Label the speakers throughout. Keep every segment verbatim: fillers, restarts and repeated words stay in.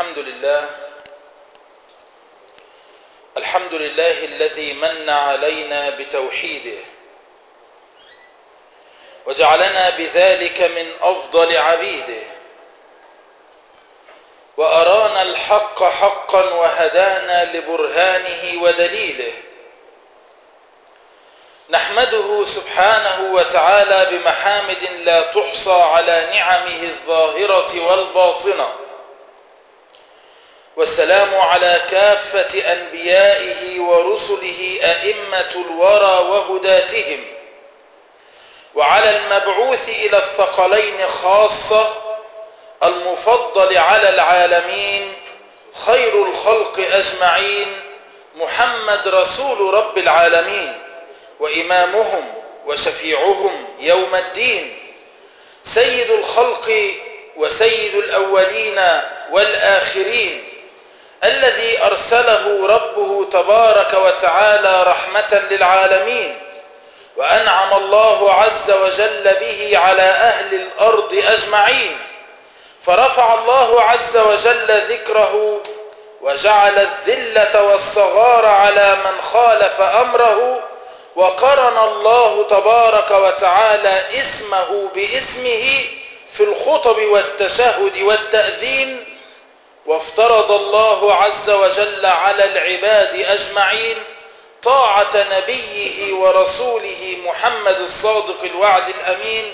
Speaker 1: الحمد لله الحمد لله الذي من علينا بتوحيده وجعلنا بذلك من أفضل عبيده، وأرانا الحق حقا وهدانا لبرهانه ودليله. نحمده سبحانه وتعالى بمحامد لا تحصى على نعمه الظاهرة والباطنة، والسلام على كافة أنبيائه ورسله أئمة الورى وهداتهم، وعلى المبعوث إلى الثقلين خاصة المفضل على العالمين خير الخلق أجمعين محمد رسول رب العالمين وإمامهم وشفيعهم يوم الدين، سيد الخلق وسيد الأولين والآخرين، الذي أرسله ربه تبارك وتعالى رحمة للعالمين، وأنعم الله عز وجل به على أهل الأرض أجمعين، فرفع الله عز وجل ذكره وجعل الذلة والصغار على من خالف أمره، وقرن الله تبارك وتعالى اسمه باسمه في الخطب والتشهد والتأذين، وافترض الله عز وجل على العباد أجمعين طاعة نبيه ورسوله محمد الصادق الوعد الأمين،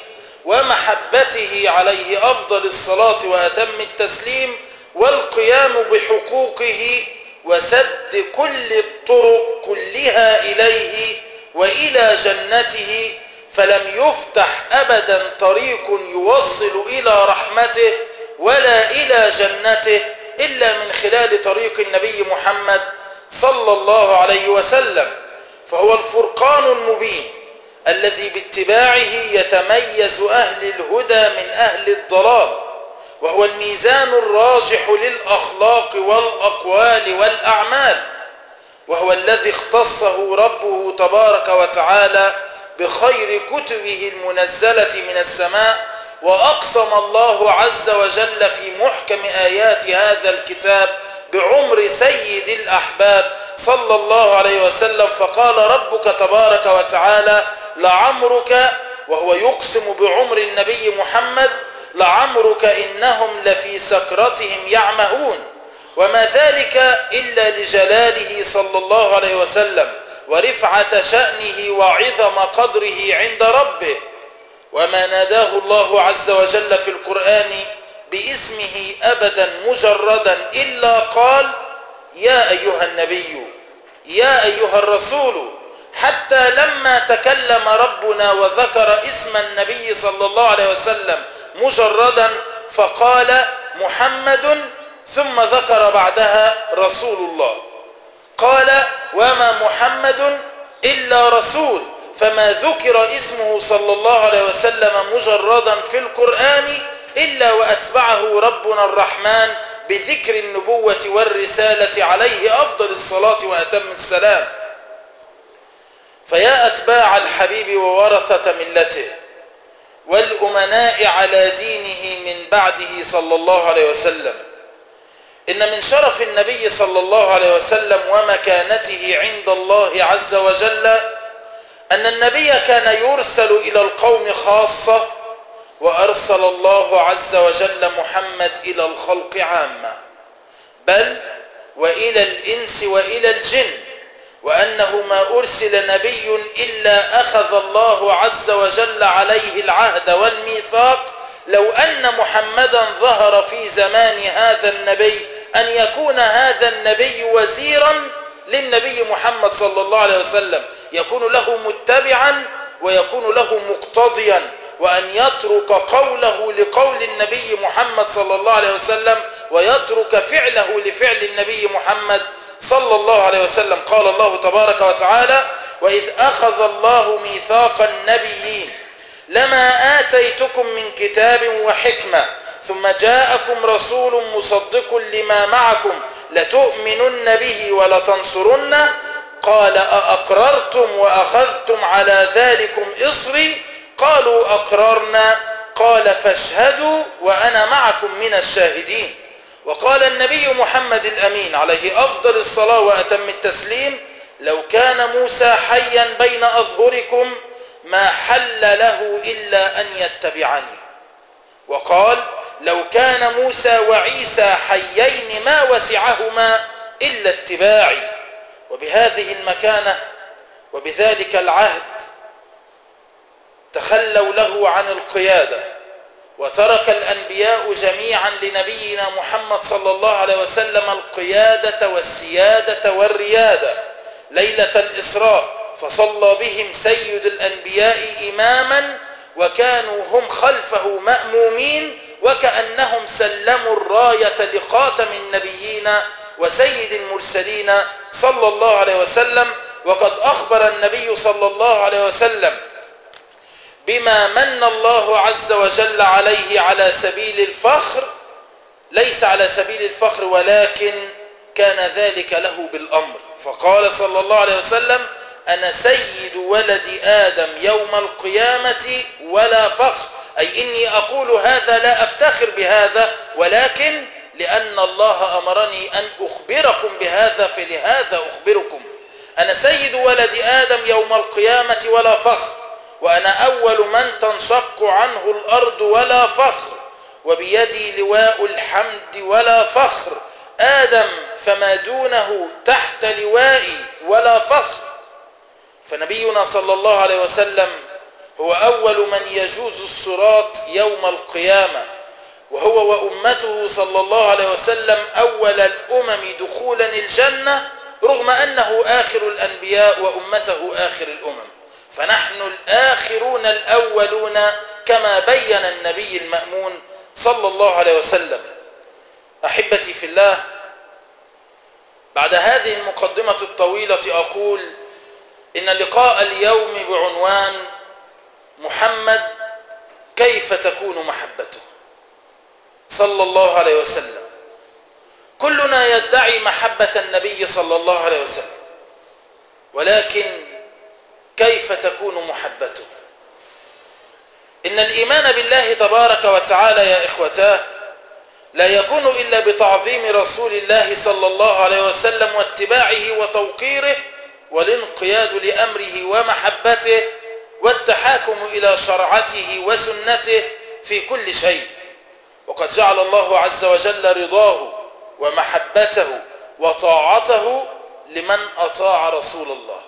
Speaker 1: ومحبته عليه أفضل الصلاة وأتم التسليم، والقيام بحقوقه وسد كل الطرق كلها إليه وإلى جنته، فلم يفتح أبدا طريق يوصل إلى رحمته ولا إلى جنته إلا من خلال طريق النبي محمد صلى الله عليه وسلم، فهو الفرقان المبين الذي باتباعه يتميز أهل الهدى من أهل الضلال، وهو الميزان الراجح للأخلاق والأقوال والأعمال، وهو الذي اختصه ربه تبارك وتعالى بخير كتبه المنزلة من السماء، وأقسم الله عز وجل في محكم آيات هذا الكتاب بعمر سيد الأحباب صلى الله عليه وسلم، فقال ربك تبارك وتعالى: لعمرك، وهو يقسم بعمر النبي محمد: لعمرك إنهم لفي سكرتهم يعمهون، وما ذلك إلا لجلاله صلى الله عليه وسلم ورفعة شأنه وعظم قدره عند ربه، وما ناداه الله عز وجل في القرآن باسمه أبدا مجردا إلا قال: يا أيها النبي، يا أيها الرسول، حتى لما تكلم ربنا وذكر اسم النبي صلى الله عليه وسلم مجردا فقال محمد، ثم ذكر بعدها رسول الله، قال: وما محمد إلا رسول، فما ذكر اسمه صلى الله عليه وسلم مجردا في القرآن إلا وأتبعه ربنا الرحمن بذكر النبوة والرسالة عليه أفضل الصلاة وأتم السلام. فيا أتباع الحبيب وورثة ملته والأمناء على دينه من بعده صلى الله عليه وسلم، إن من شرف النبي صلى الله عليه وسلم ومكانته عند الله عز وجل أن النبي كان يرسل إلى القوم خاصة، وأرسل الله عز وجل محمد إلى الخلق عامة، بل وإلى الإنس وإلى الجن، وأنه ما أرسل نبي إلا أخذ الله عز وجل عليه العهد والميثاق لو أن محمدا ظهر في زمان هذا النبي أن يكون هذا النبي وزيرا للنبي محمد صلى الله عليه وسلم، يكون له متبعا ويكون له مقتضيا، وأن يترك قوله لقول النبي محمد صلى الله عليه وسلم ويترك فعله لفعل النبي محمد صلى الله عليه وسلم. قال الله تبارك وتعالى: وإذ أخذ الله ميثاق النبيين لما آتيتكم من كتاب وحكمة ثم جاءكم رسول مصدق لما معكم لتؤمنن به ولتنصرنه قال: أأقررتم وأخذتم على ذلكم إصري قالوا أقررنا قال: فاشهدوا وأنا معكم من الشاهدين. وقال النبي محمد الأمين عليه أفضل الصلاة وأتم التسليم: لو كان موسى حيا بين أظهركم ما حل له إلا أن يتبعني. وقال: لو كان موسى وعيسى حيين ما وسعهما إلا اتباعي. وبهذه المكانة وبذلك العهد تخلوا له عن القيادة، وترك الأنبياء جميعا لنبينا محمد صلى الله عليه وسلم القيادة والسيادة والريادة ليلة الإسراء، فصلى بهم سيد الأنبياء إماما، وكانوا هم خلفه مأمومين، وكأنهم سلموا الراية لخاتم النبيين وسيد المرسلين صلى الله عليه وسلم. وقد أخبر النبي صلى الله عليه وسلم بما من الله عز وجل عليه على سبيل الفخر، ليس على سبيل الفخر ولكن كان ذلك له بالأمر، فقال صلى الله عليه وسلم: أنا سيد ولد آدم يوم القيامة ولا فخر، أي إني أقول هذا لا أفتخر بهذا، ولكن لأن الله أمرني أن أخبركم بهذا فلهذا أخبركم. أنا سيد ولد آدم يوم القيامة ولا فخر، وأنا أول من تنشق عنه الأرض ولا فخر، وبيدي لواء الحمد ولا فخر، آدم فما دونه تحت لوائي ولا فخر. فنبينا صلى الله عليه وسلم هو أول من يجوز الصراط يوم القيامة، وهو وأمته صلى الله عليه وسلم أول الأمم دخولا الجنة، رغم أنه آخر الأنبياء وأمته آخر الأمم، فنحن الآخرون الأولون كما بين النبي المأمون صلى الله عليه وسلم. أحبتي في الله، بعد هذه المقدمة الطويلة أقول إن لقاء اليوم بعنوان محمد كيف تكون محبته صلى الله عليه وسلم. كلنا يدعي محبة النبي صلى الله عليه وسلم، ولكن كيف تكون محبته؟ إن الإيمان بالله تبارك وتعالى يا إخوتاه لا يكون إلا بتعظيم رسول الله صلى الله عليه وسلم واتباعه وتوقيره والانقياد لأمره ومحبته والتحاكم إلى شرعته وسنته في كل شيء. وقد جعل الله عز وجل رضاه ومحبته وطاعته لمن أطاع رسول الله،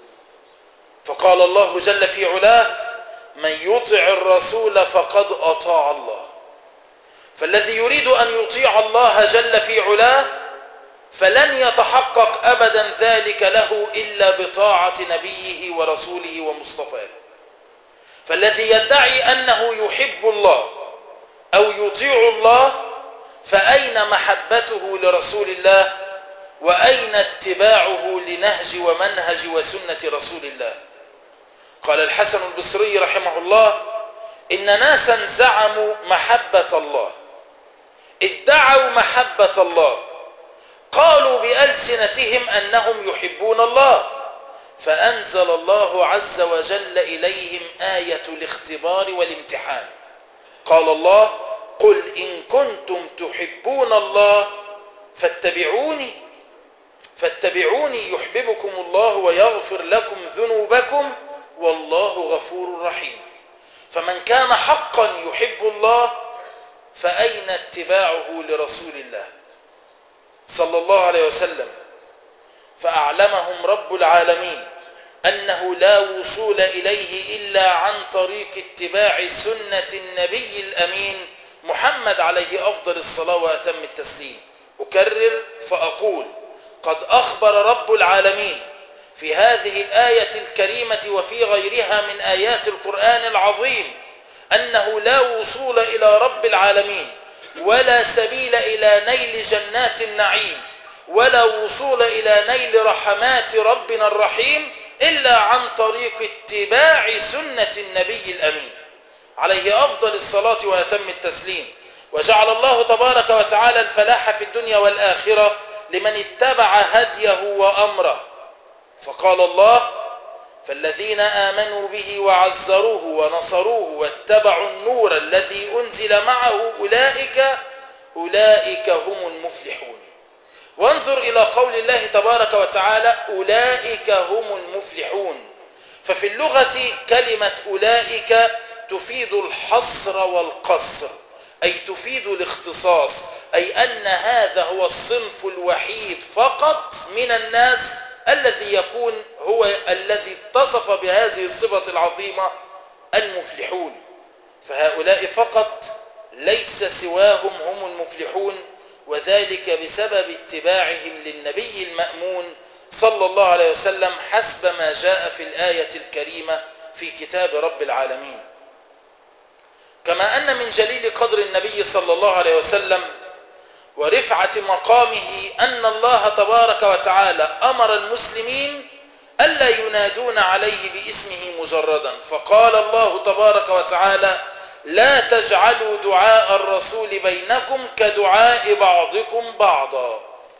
Speaker 1: فقال الله جل في علاه: من يطع الرسول فقد أطاع الله. فالذي يريد أن يطيع الله جل في علاه فلن يتحقق أبدا ذلك له إلا بطاعة نبيه ورسوله ومصطفاه. فالذي يدعي أنه يحب الله أو يطيع الله فأين محبته لرسول الله؟ وأين اتباعه لنهج ومنهج وسنة رسول الله؟ قال الحسن البصري رحمه الله: إن ناسا زعموا محبة الله، ادعوا محبة الله، قالوا بألسنتهم أنهم يحبون الله، فأنزل الله عز وجل إليهم آية الاختبار والامتحان. قال الله: قل إن كنتم تحبون الله فاتبعوني فاتبعوني يحببكم الله ويغفر لكم ذنوبكم والله غفور رحيم. فمن كان حقا يحب الله فأين اتباعه لرسول الله صلى الله عليه وسلم؟ فأعلمهم رب العالمين أنه لا وصول إليه إلا عن طريق اتباع سنة النبي الأمين محمد عليه أفضل الصلاة وأتم التسليم. أكرر فأقول: قد أخبر رب العالمين في هذه الآية الكريمة وفي غيرها من آيات القرآن العظيم أنه لا وصول إلى رب العالمين ولا سبيل إلى نيل جنات النعيم ولا وصول إلى نيل رحمات ربنا الرحيم إلا عن طريق اتباع سنة النبي الأمين عليه أفضل الصلاة وأتم التسليم. وجعل الله تبارك وتعالى الفلاح في الدنيا والآخرة لمن اتبع هديه وأمره، فقال الله: فالذين آمنوا به وعزروه ونصروه واتبعوا النور الذي أنزل معه أولئك أولئك هم المفلحون. وانظر إلى قول الله تبارك وتعالى أولئك هم المفلحون. ففي اللغة كلمة أولئك تفيد الحصر والقصر، أي تفيد الاختصاص، أي أن هذا هو الصنف الوحيد فقط من الناس الذي يكون هو الذي اتصف بهذه الصفة العظيمة المفلحون. فهؤلاء فقط، ليس سواهم هم المفلحون، وذلك بسبب اتباعهم للنبي المأمون صلى الله عليه وسلم حسب ما جاء في الآية الكريمة في كتاب رب العالمين. كما أن من جليل قدر النبي صلى الله عليه وسلم ورفعة مقامه أن الله تبارك وتعالى أمر المسلمين ألا ينادون عليه باسمه مجردا، فقال الله تبارك وتعالى لا تجعلوا دعاء الرسول بينكم كدعاء بعضكم بعضا.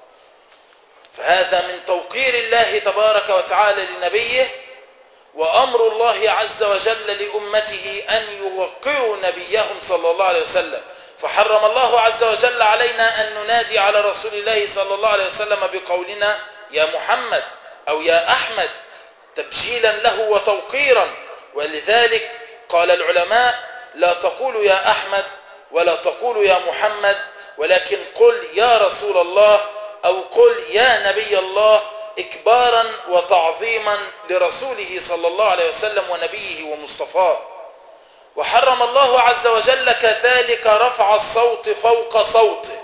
Speaker 1: فهذا من توقير الله تبارك وتعالى لنبيه، وأمر الله عز وجل لأمته أن يوقروا نبيهم صلى الله عليه وسلم. فحرم الله عز وجل علينا أن ننادي على رسول الله صلى الله عليه وسلم بقولنا يا محمد أو يا أحمد تبجيلا له وتوقيرا. ولذلك قال العلماء لا تقولوا يا أحمد ولا تقولوا يا محمد، ولكن قل يا رسول الله أو قل يا نبي الله، إكبارا وتعظيما لرسوله صلى الله عليه وسلم ونبيه ومصطفاه. وحرم الله عز وجل كذلك رفع الصوت فوق صوته،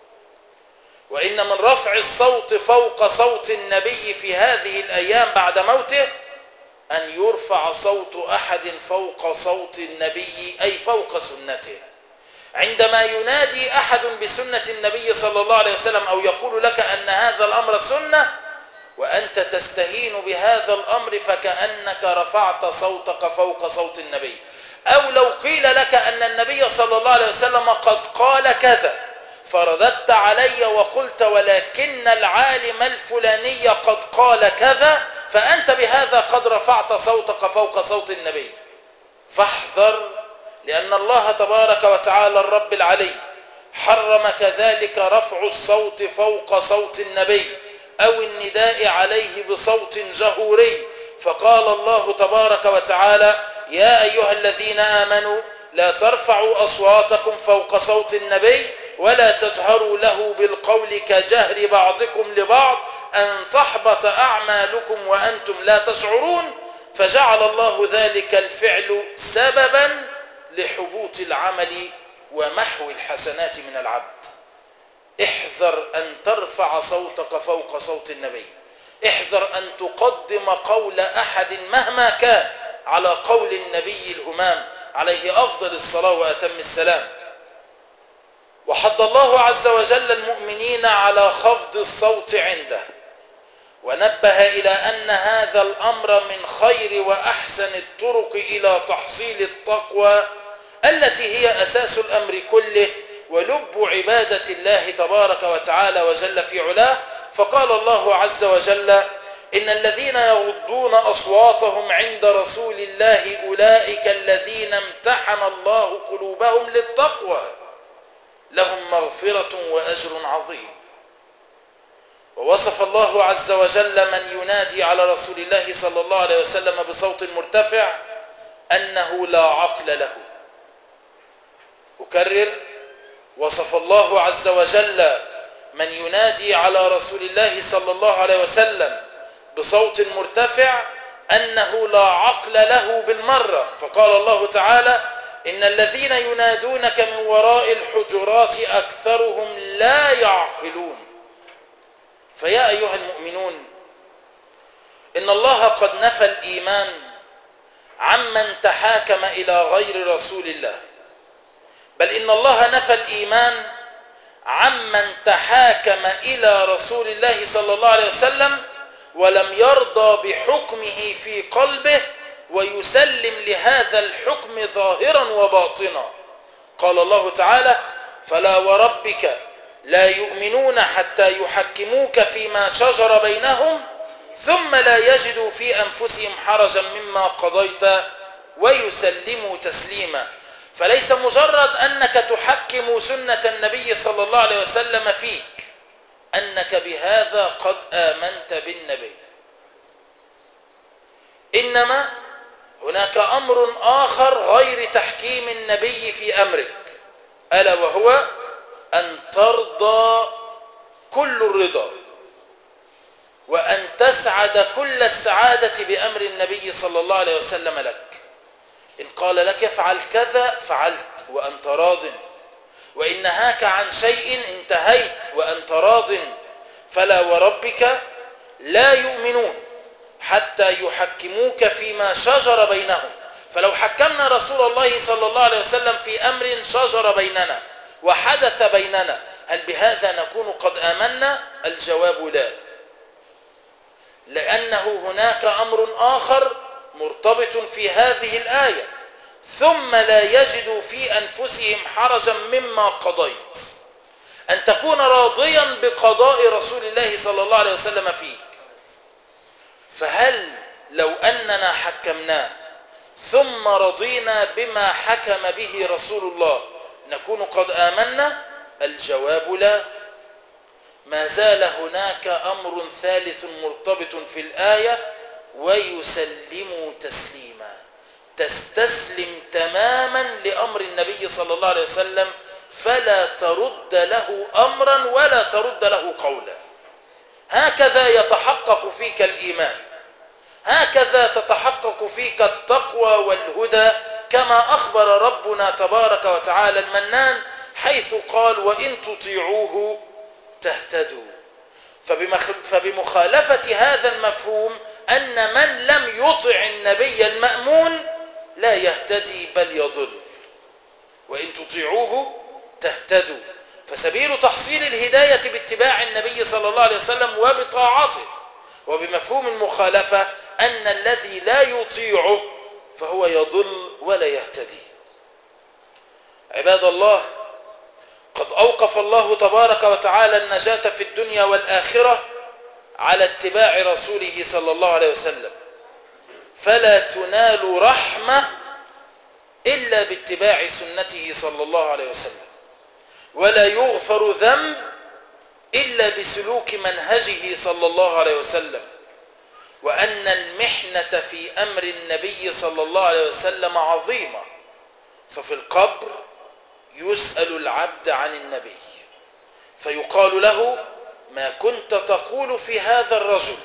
Speaker 1: وإن من رفع الصوت فوق صوت النبي في هذه الأيام بعد موته أن يرفع صوت أحد فوق صوت النبي، أي فوق سنته. عندما ينادي أحد بسنة النبي صلى الله عليه وسلم أو يقول لك أن هذا الأمر سنة وأنت تستهين بهذا الأمر فكأنك رفعت صوتك فوق صوت النبي. أو لو قيل لك أن النبي صلى الله عليه وسلم قد قال كذا فرددت علي وقلت ولكن العالم الفلاني قد قال كذا، فأنت بهذا قد رفعت صوتك فوق صوت النبي. فاحذر، لأن الله تبارك وتعالى الرب العلي حرم كذلك رفع الصوت فوق صوت النبي أو النداء عليه بصوت جهوري. فقال الله تبارك وتعالى يا أيها الذين آمنوا لا ترفعوا أصواتكم فوق صوت النبي ولا تجهروا له بالقول كجهر بعضكم لبعض أن تحبط أعمالكم وأنتم لا تشعرون. فجعل الله ذلك الفعل سببا لحبوط العمل ومحو الحسنات من العبد. احذر أن ترفع صوتك فوق صوت النبي، احذر أن تقدم قول أحد مهما كان على قول النبي الهمام عليه أفضل الصلاة وأتم السلام. وحض الله عز وجل المؤمنين على خفض الصوت عنده، ونبه إلى أن هذا الأمر من خير وأحسن الطرق إلى تحصيل التقوى التي هي أساس الأمر كله ولب عبادة الله تبارك وتعالى وجل في علاه. فقال الله عز وجل إن الذين يغضون أصواتهم عند رسول الله أولئك الذين امتحن الله قلوبهم للتقوى لهم مغفرة وأجر عظيم. ووصف الله عز وجل من ينادي على رسول الله صلى الله عليه وسلم بصوت مرتفع أنه لا عقل له. أكرر، وصف الله عز وجل من ينادي على رسول الله صلى الله عليه وسلم بصوت مرتفع أنه لا عقل له بالمرة. فقال الله تعالى إن الذين ينادونك من وراء الحجرات أكثرهم لا يعقلون. فيا أيها المؤمنون، إن الله قد نفى الإيمان عمن تحاكم إلى غير رسول الله، بل إن الله نفى الإيمان عمن تحاكم إلى رسول الله صلى الله عليه وسلم ولم يرضى بحكمه في قلبه ويسلم لهذا الحكم ظاهرا وباطنا. قال الله تعالى فلا وربك لا يؤمنون حتى يحكموك فيما شجر بينهم ثم لا يجدوا في أنفسهم حرجا مما قضيت ويسلموا تسليما. فليس مجرد أنك تحكم سنة النبي صلى الله عليه وسلم فيك أنك بهذا قد آمنت بالنبي، إنما هناك أمر آخر غير تحكيم النبي في أمرك، ألا وهو أن ترضى كل الرضا وأن تسعد كل السعادة بأمر النبي صلى الله عليه وسلم لك. إن قال لك افعل كذا فعلت وأنت راض، وإن نهاك عن شيء انتهيت وأنت راض. فلا وربك لا يؤمنون حتى يحكموك فيما شجر بينهم. فلو حكمنا رسول الله صلى الله عليه وسلم في أمر شجر بيننا وحدث بيننا، هل بهذا نكون قد آمنا؟ الجواب لا، لأنه هناك أمر آخر مرتبط في هذه الآية: ثم لا يجدوا في أنفسهم حرجا مما قضيت، أن تكون راضيا بقضاء رسول الله صلى الله عليه وسلم فيك. فهل لو أننا حكمناه ثم رضينا بما حكم به رسول الله نكون قد آمنا؟ الجواب لا. ما زال هناك أمر ثالث مرتبط في الآية: ويسلموا تسليما، تستسلم تماما لأمر النبي صلى الله عليه وسلم، فلا ترد له أمرا ولا ترد له قولا. هكذا يتحقق فيك الإيمان، هكذا تتحقق فيك التقوى والهدى، كما أخبر ربنا تبارك وتعالى المنان حيث قال: وإن تطيعوه تهتدوا. فبمخالفة هذا المفهوم أن من لم يطع النبي المأمون لا يهتدي بل يضل. وإن تطيعوه تهتدوا، فسبيل تحصيل الهداية باتباع النبي صلى الله عليه وسلم وبطاعته. وبمفهوم المخالفة أن الذي لا يطيعه فهو يضل ولا يهتدي. عباد الله، قد أوقف الله تبارك وتعالى النجاة في الدنيا والآخرة على اتباع رسوله صلى الله عليه وسلم، فلا تنال رحمة إلا باتباع سنته صلى الله عليه وسلم، ولا يغفر ذنب إلا بسلوك منهجه صلى الله عليه وسلم. وأن المحنة في أمر النبي صلى الله عليه وسلم عظيمة، ففي القبر يسأل العبد عن النبي فيقال له: ما كنت تقول في هذا الرجل؟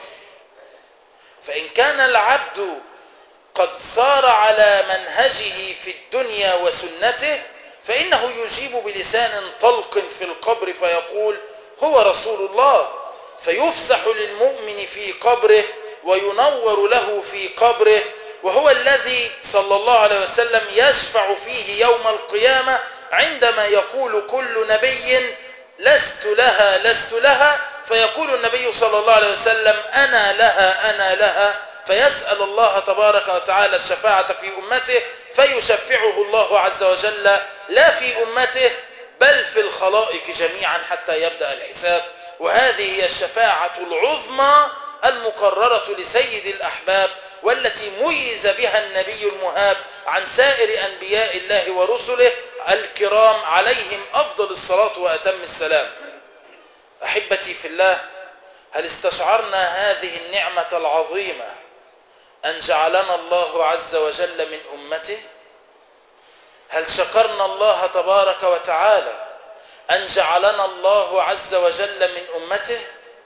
Speaker 1: فإن كان العبد قد سار على منهجه في الدنيا وسنته فإنه يجيب بلسان طلق في القبر فيقول: هو رسول الله، فيفسح للمؤمن في قبره وينور له في قبره، وهو الذي صلى الله عليه وسلم يشفع فيه يوم القيامة عندما يقول كل نبي: لست لها لست لها، فيقول النبي صلى الله عليه وسلم: أنا لها أنا لها، فيسأل الله تبارك وتعالى الشفاعة في أمته فيشفعه الله عز وجل لا في أمته بل في الخلائق جميعا حتى يبدأ الحساب. وهذه هي الشفاعة العظمى المقررة لسيد الأحباب، والتي ميز بها النبي المهاب عن سائر أنبياء الله ورسله الكرام عليهم أفضل الصلاة وأتم السلام. أحبتي في الله، هل استشعرنا هذه النعمة العظيمة أن جعلنا الله عز وجل من أمته؟ هل شكرنا الله تبارك وتعالى أن جعلنا الله عز وجل من أمته؟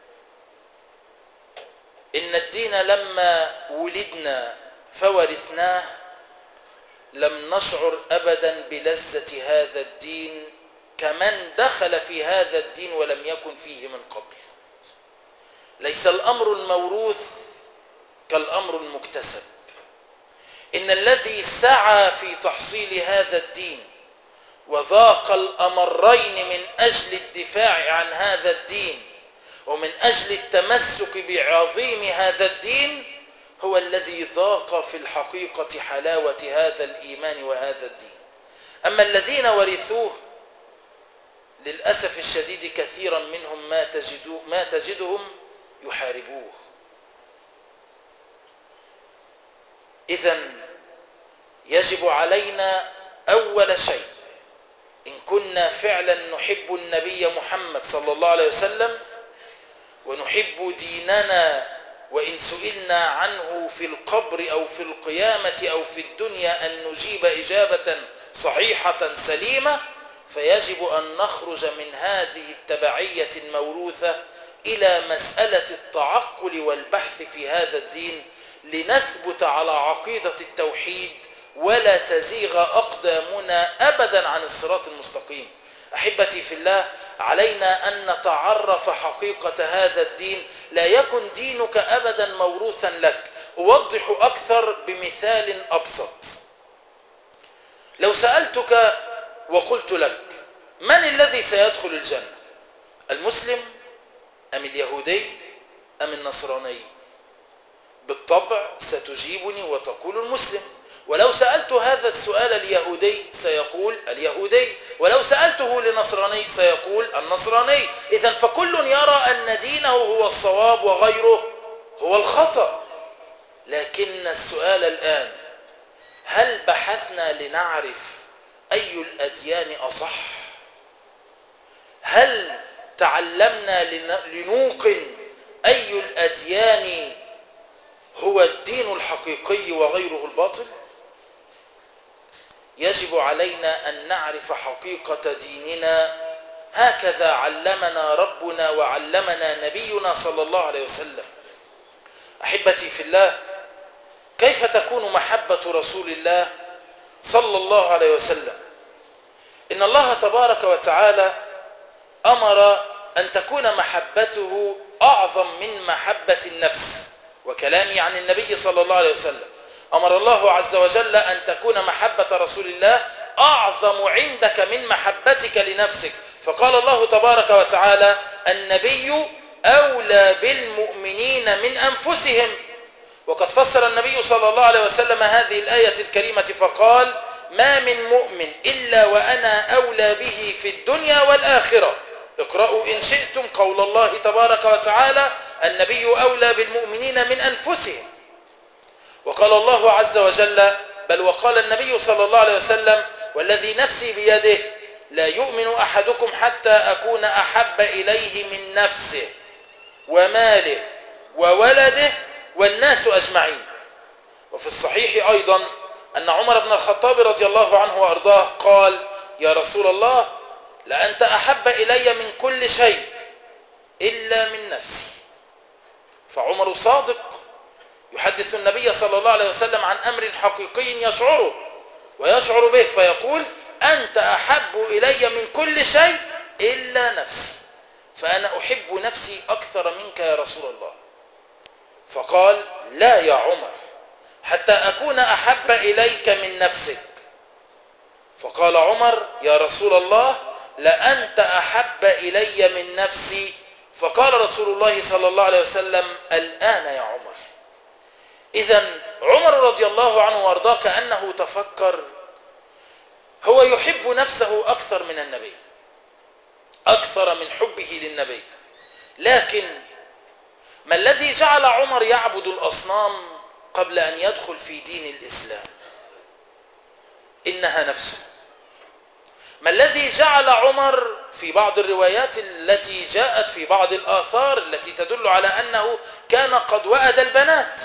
Speaker 1: إن الدين لما ولدنا فورثناه لم نشعر أبدا بلذة هذا الدين كمن دخل في هذا الدين ولم يكن فيه من قبل. ليس الأمر الموروث كالأمر المكتسب. إن الذي سعى في تحصيل هذا الدين وذاق الأمرين من أجل الدفاع عن هذا الدين ومن أجل التمسك بعظيم هذا الدين هو الذي ذاق في الحقيقة حلاوة هذا الإيمان وهذا الدين. أما الذين ورثوه للأسف الشديد كثيرا منهم ما, تجدو ما تجدهم يحاربوه. إذن يجب علينا أول شيء إن كنا فعلا نحب النبي محمد صلى الله عليه وسلم ونحب ديننا، وإن سئلنا عنه في القبر أو في القيامة أو في الدنيا أن نجيب إجابة صحيحة سليمة، فيجب أن نخرج من هذه التبعية الموروثة إلى مسألة التعقل والبحث في هذا الدين لنثبت على عقيدة التوحيد ولا تزيغ أقدامنا أبدا عن الصراط المستقيم. أحبتي في الله، علينا أن نتعرف حقيقة هذا الدين، لا يكن دينك أبدا موروثا لك. أوضح أكثر بمثال أبسط. لو سألتك وقلت لك من الذي سيدخل الجنة، المسلم أم اليهودي أم النصراني؟ بالطبع ستجيبني وتقول المسلم. ولو سألت هذا السؤال اليهودي سيقول اليهودي، ولو سألته لنصراني سيقول النصراني. إذن فكل يرى أن دينه هو الصواب وغيره هو الخطأ. لكن السؤال الآن، هل بحثنا لنعرف أي الأديان أصح؟ هل تعلمنا لنوقن أي الأديان هو الدين الحقيقي وغيره الباطل؟ يجب علينا أن نعرف حقيقة ديننا. هكذا علمنا ربنا وعلمنا نبينا صلى الله عليه وسلم. أحبتي في الله، كيف تكون محبة رسول الله صلى الله عليه وسلم؟ إن الله تبارك وتعالى أمر أن تكون محبته أعظم من محبة النفس. وكلامي عن النبي صلى الله عليه وسلم، أمر الله عز وجل أن تكون محبة رسول الله أعظم عندك من محبتك لنفسك. فقال الله تبارك وتعالى: النبي أولى بالمؤمنين من أنفسهم. وقد فسر النبي صلى الله عليه وسلم هذه الآية الكريمة فقال: ما من مؤمن إلا وأنا أولى به في الدنيا والآخرة. اقرأوا إن شئتم قول الله تبارك وتعالى: النبي أولى بالمؤمنين من أنفسهم. وقال الله عز وجل، بل وقال النبي صلى الله عليه وسلم: والذي نفسي بيده لا يؤمن أحدكم حتى أكون أحب إليه من نفسه وماله وولده والناس أجمعين. وفي الصحيح أيضا أن عمر بن الخطاب رضي الله عنه وأرضاه قال: يا رسول الله، لأنت أحب إلي من كل شيء إلا من نفسي. فعمر صادق يحدث النبي صلى الله عليه وسلم عن أمر حقيقي يشعره ويشعر به، فيقول: أنت أحب إلي من كل شيء إلا نفسي، فأنا أحب نفسي أكثر منك يا رسول الله. فقال: لا يا عمر، حتى أكون أحب إليك من نفسك. فقال عمر: يا رسول الله، لأنت أحب إلي من نفسي. فقال رسول الله صلى الله عليه وسلم: الآن يا عمر. إذن عمر رضي الله عنه وارضاه كأنه تفكر، هو يحب نفسه أكثر من النبي، أكثر من حبه للنبي. لكن ما الذي جعل عمر يعبد الأصنام قبل أن يدخل في دين الإسلام؟ إنها نفسه. ما الذي جعل عمر في بعض الروايات التي جاءت في بعض الآثار التي تدل على أنه كان قد وأد البنات؟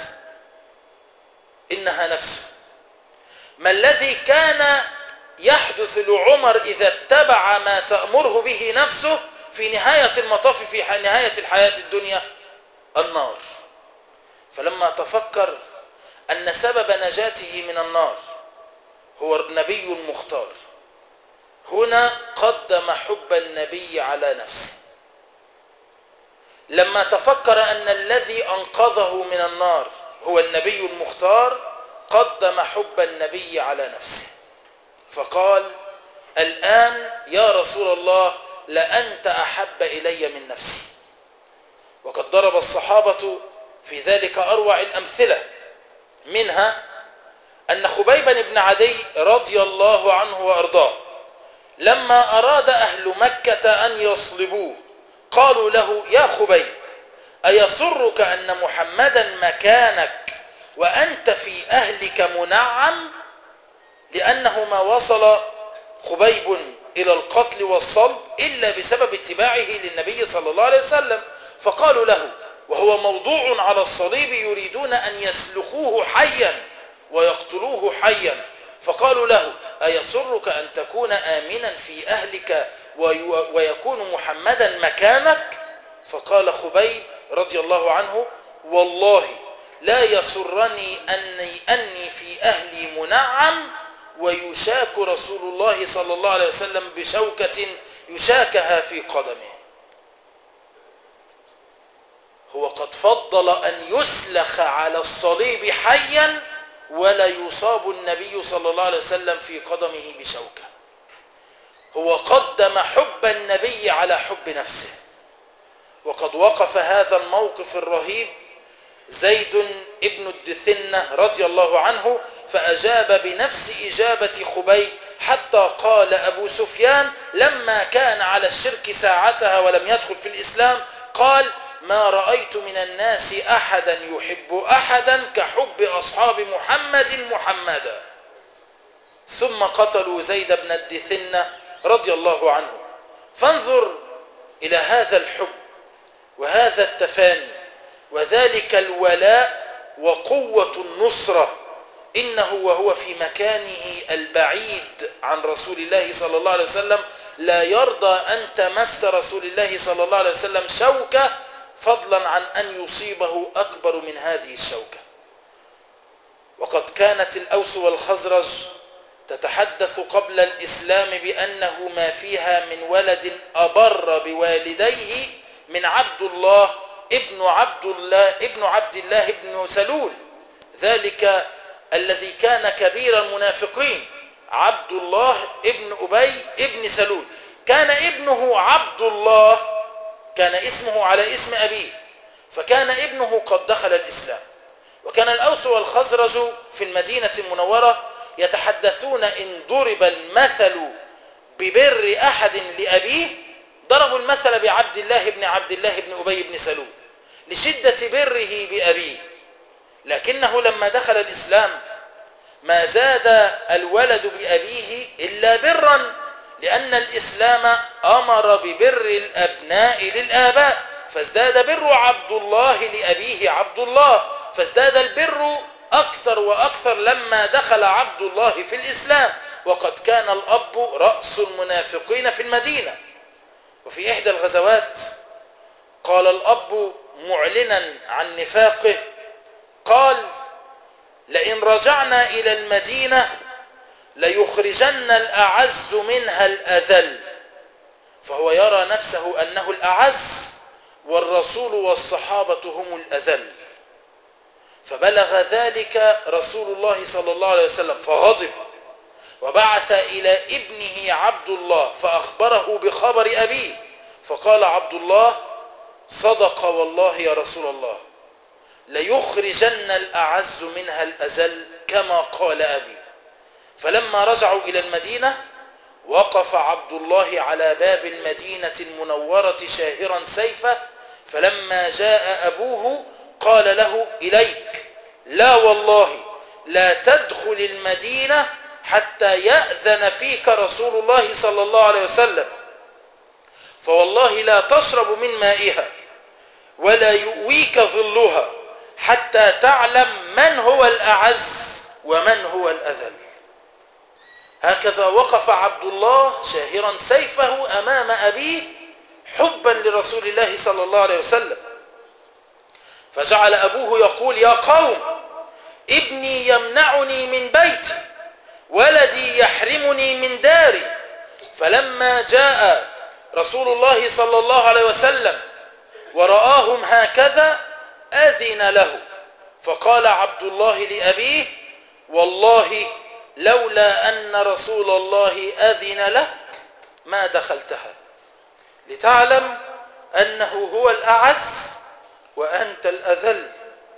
Speaker 1: إنها نفسه. ما الذي كان يحدث لعمر إذا اتبع ما تأمره به نفسه في نهاية المطاف في نهاية الحياة الدنيا؟ النار. فلما تفكر أن سبب نجاته من النار هو النبي المختار، هنا قدم حب النبي على نفسه. لما تفكر أن الذي أنقذه من النار هو النبي المختار، قدم حب النبي على نفسه، فقال: الآن يا رسول الله، لأنت أحب إلي من نفسي. وقد ضرب الصحابة في ذلك أروع الأمثلة، منها أن خبيبا بن عدي رضي الله عنه وأرضاه لما أراد أهل مكة أن يصلبوه قالوا له: يا خبيب، أيسرك أن محمدا مكانك وأنت في أهلك منعم؟ لأن أنه ما وصل خبيب إلى القتل والصلب إلا بسبب اتباعه للنبي صلى الله عليه وسلم. فقالوا له وهو موضوع على الصليب يريدون أن يسلخوه حيا ويقتلوه حيا، فقالوا له أيسرك أن تكون آمنا في أهلك ويكون محمدا مكانك؟ فقال خبيب رضي الله عنه والله لا يسرني أني, أني في أهلي منعم ويشاك رسول الله صلى الله عليه وسلم بشوكة يشاكها في قدمه. هو قد فضل أن يسلخ على الصليب حيا ولا يصاب النبي صلى الله عليه وسلم في قدمه بشوكة. هو قدم حب النبي على حب نفسه. وقد وقف هذا الموقف الرهيب زيد ابن الدثنة رضي الله عنه فأجاب بنفس إجابة خبيب، حتى قال أبو سفيان لما كان على الشرك ساعتها ولم يدخل في الإسلام قال ما رأيت من الناس أحدا يحب أحدا كحب أصحاب محمد محمدا. ثم قتلوا زيد بن الدثنة رضي الله عنه. فانظر إلى هذا الحب وهذا التفاني وذلك الولاء وقوة النصرة. إنه وهو في مكانه البعيد عن رسول الله صلى الله عليه وسلم لا يرضى أن تمس رسول الله صلى الله عليه وسلم شوكة، فضلا عن أن يصيبه أكبر من هذه الشوكة. وقد كانت الأوس والخزرج تتحدث قبل الإسلام بأنه ما فيها من ولد أبر بوالديه من عبد الله ابن عبد الله ابن عبد الله ابن سلول، ذلك الذي كان كبير المنافقين، عبد الله ابن أبي ابن سلول. كان ابنه عبد الله كان اسمه على اسم أبيه، فكان ابنه قد دخل الإسلام. وكان الأوس والخزرج في المدينة المنورة يتحدثون إن ضرب المثل ببر أحد لأبيه ضربوا المثل بعبد الله بن عبد الله بن أبي بن سلول لشدة بره بأبيه. لكنه لما دخل الإسلام ما زاد الولد بأبيه إلا برا، لأن الإسلام أمر ببر الأبناء للآباء، فازداد بر عبد الله لأبيه عبد الله، فازداد البر أكثر وأكثر لما دخل عبد الله في الإسلام. وقد كان الأب رأس المنافقين في المدينة. وفي إحدى الغزوات قال الأب معلنا عن نفاقه قال لئن رجعنا إلى المدينة ليخرجن الأعز منها الأذل، فهو يرى نفسه أنه الأعز والرسول والصحابة هم الأذل. فبلغ ذلك رسول الله صلى الله عليه وسلم فغضب وبعث إلى ابنه عبد الله فأخبره بخبر أبيه، فقال عبد الله صدق والله يا رسول الله ليخرجن الأعز منها الأذل كما قال أبي. فلما رجعوا إلى المدينة وقف عبد الله على باب المدينة المنورة شاهرا سيفه، فلما جاء أبوه قال له إليك، لا والله لا تدخل المدينة حتى يأذن فيك رسول الله صلى الله عليه وسلم، فوالله لا تشرب من مائها ولا يؤويك ظلها حتى تعلم من هو الأعز ومن هو الأذل. هكذا وقف عبد الله شاهرا سيفه أمام أبيه حبا لرسول الله صلى الله عليه وسلم. فجعل أبوه يقول يا قوم ابني يمنعني من بيتي ولدي يحرمني من داري. فلما جاء رسول الله صلى الله عليه وسلم ورآهم هكذا أذن له، فقال عبد الله لأبيه والله لولا أن رسول الله أذن لك ما دخلتها، لتعلم أنه هو الأعز وأنت الأذل.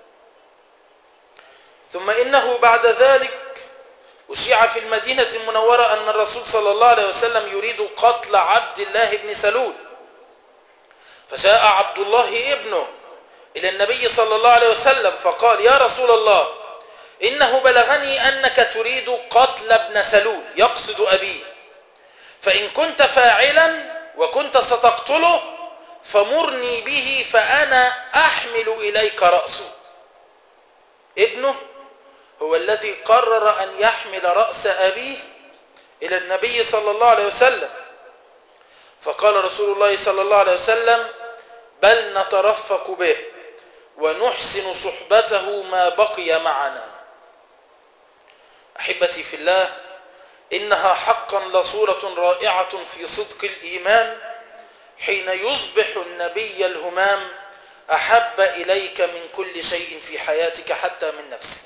Speaker 1: ثم إنه بعد ذلك أشيع في المدينة المنورة أن الرسول صلى الله عليه وسلم يريد قتل عبد الله بن سلول، فجاء عبد الله ابنه إلى النبي صلى الله عليه وسلم فقال يا رسول الله إنه بلغني أنك تريد قتل ابن سلول، يقصد أبيه، فإن كنت فاعلا وكنت ستقتله فمرني به فأنا أحمل إليك رأسه. ابنه هو الذي قرر أن يحمل رأس أبيه إلى النبي صلى الله عليه وسلم، فقال رسول الله صلى الله عليه وسلم: بل نترفق به ونحسن صحبته ما بقي معنا. أحبتي في الله، إنها حقا لصورة رائعة في صدق الإيمان حين يصبح النبي الهمام أحب إليك من كل شيء في حياتك حتى من نفسك.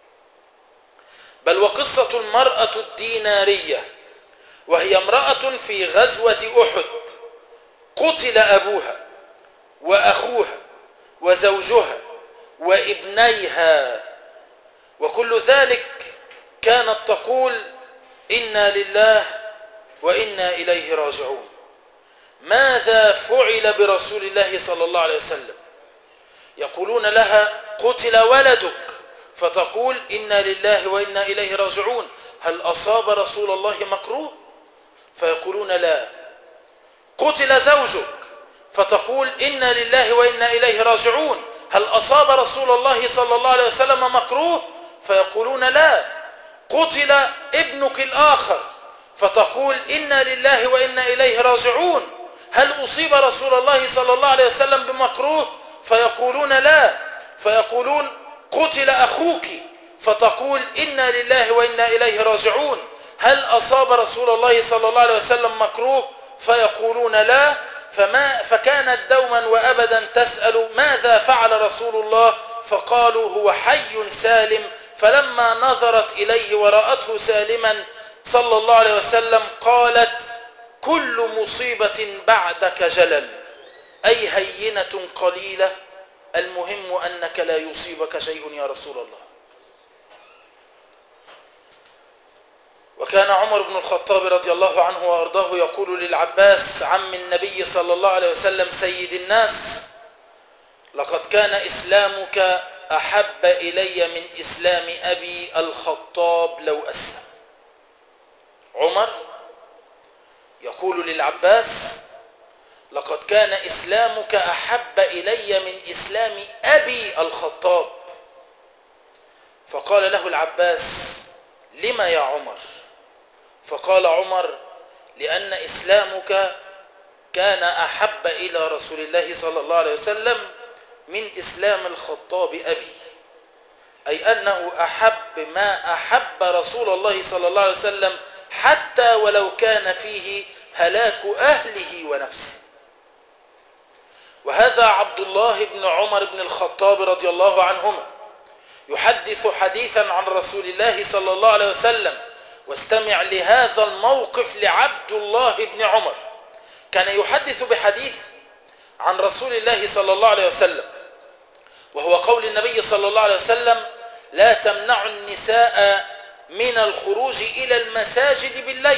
Speaker 1: بل وقصة المرأة الدينارية، وهي امرأة في غزوة أحد قتل أبوها وأخوها وزوجها وابنيها، وكل ذلك كانت تقول: إنا لله وإنا إليه راجعون. ماذا فعل برسول الله صلى الله عليه وسلم؟ يقولون لها: قتل ولدك، فتقول: إنا لله وإنا إليه راجعون. هل أصاب رسول الله مكروه؟ فيقولون: لا. قتل زوجك، فتقول: إنا لله وإنا إليه راجعون. هل أصاب رسول الله صلى الله عليه وسلم مكروه؟ فيقولون: لا. قتل ابنك الآخر، فتقول: إنا لله وإنا إليه راجعون. هل أصيب رسول الله صلى الله عليه وسلم بمكروه؟ فيقولون: لا. فيقولون: قتل أخوك، فتقول: إنا لله وإنا إليه راجعون. هل أصاب رسول الله صلى الله عليه وسلم مكروه؟ فيقولون: لا. فما فكانت دوما وأبدا تسأل: ماذا فعل رسول الله؟ فقالوا: هو حي سالم. فلما نظرت إليه ورأته سالما صلى الله عليه وسلم قالت: كل مصيبة بعدك جلل، أي هينة قليلة، المهم أنك لا يصيبك شيء يا رسول الله. وكان عمر بن الخطاب رضي الله عنه وأرضاه يقول للعباس عم النبي صلى الله عليه وسلم سيد الناس: لقد كان إسلامك أحب إلي من إسلام أبي الخطاب لو أسلم. عمر يقول للعباس: لقد كان إسلامك أحب إلي من إسلام أبي الخطاب. فقال له العباس: لما يا عمر؟ فقال عمر: لأن إسلامك كان أحب إلى رسول الله صلى الله عليه وسلم من إسلام الخطاب أبي، أي أنه أحب ما أحب رسول الله صلى الله عليه وسلم حتى ولو كان فيه هلاك أهله ونفسه. وهذا عبد الله بن عمر بن الخطاب رضي الله عنهما يحدث حديثا عن رسول الله صلى الله عليه وسلم. واستمع لهذا الموقف لعبد الله بن عمر. كان يحدث بحديث عن رسول الله صلى الله عليه وسلم، وهو قول النبي صلى الله عليه وسلم: لا تمنعوا النساء من الخروج إلى المساجد بالليل.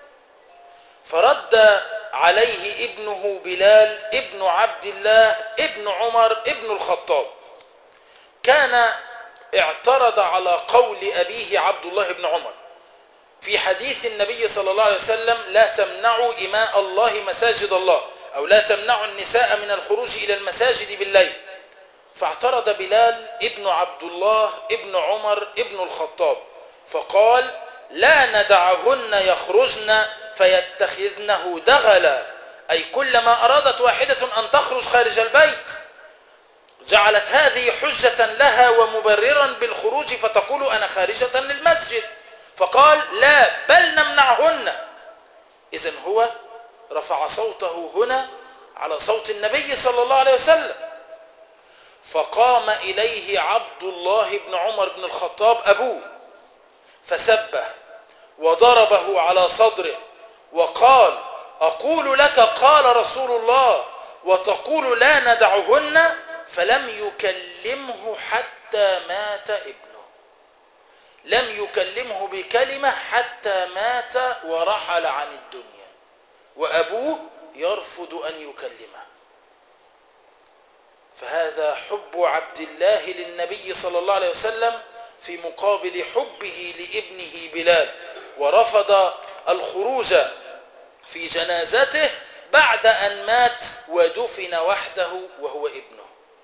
Speaker 1: فرد عليه ابنه بلال ابن عبد الله ابن عمر ابن الخطاب، كان اعترض على قول أبيه عبد الله بن عمر في حديث النبي صلى الله عليه وسلم: لا تمنعوا إماء الله مساجد الله، أو لا تمنعوا النساء من الخروج إلى المساجد بالليل. فاعترض بلال ابن عبد الله ابن عمر ابن الخطاب فقال: لا ندعهن يخرجن فيتخذنه دغلا، أي كلما أرادت واحدة أن تخرج خارج البيت جعلت هذه حجة لها ومبررا بالخروج، فتقول: أنا خارجة للمسجد. فقال: لا، بل نمنعهن. إذن هو رفع صوته هنا على صوت النبي صلى الله عليه وسلم. فقام إليه عبد الله بن عمر بن الخطاب أبوه فسبه وضربه على صدره وقال: أقول لك قال رسول الله وتقول لا ندعهن؟ فلم يكلمه حتى مات ابنه، لم يكلمه بكلمة حتى مات ورحل عن الدنيا، وأبوه يرفض أن يكلمه. فهذا حب عبد الله للنبي صلى الله عليه وسلم في مقابل حبه لابنه بلال، ورفض الخروج في جنازته بعد أن مات ودفن وحده وهو ابنه.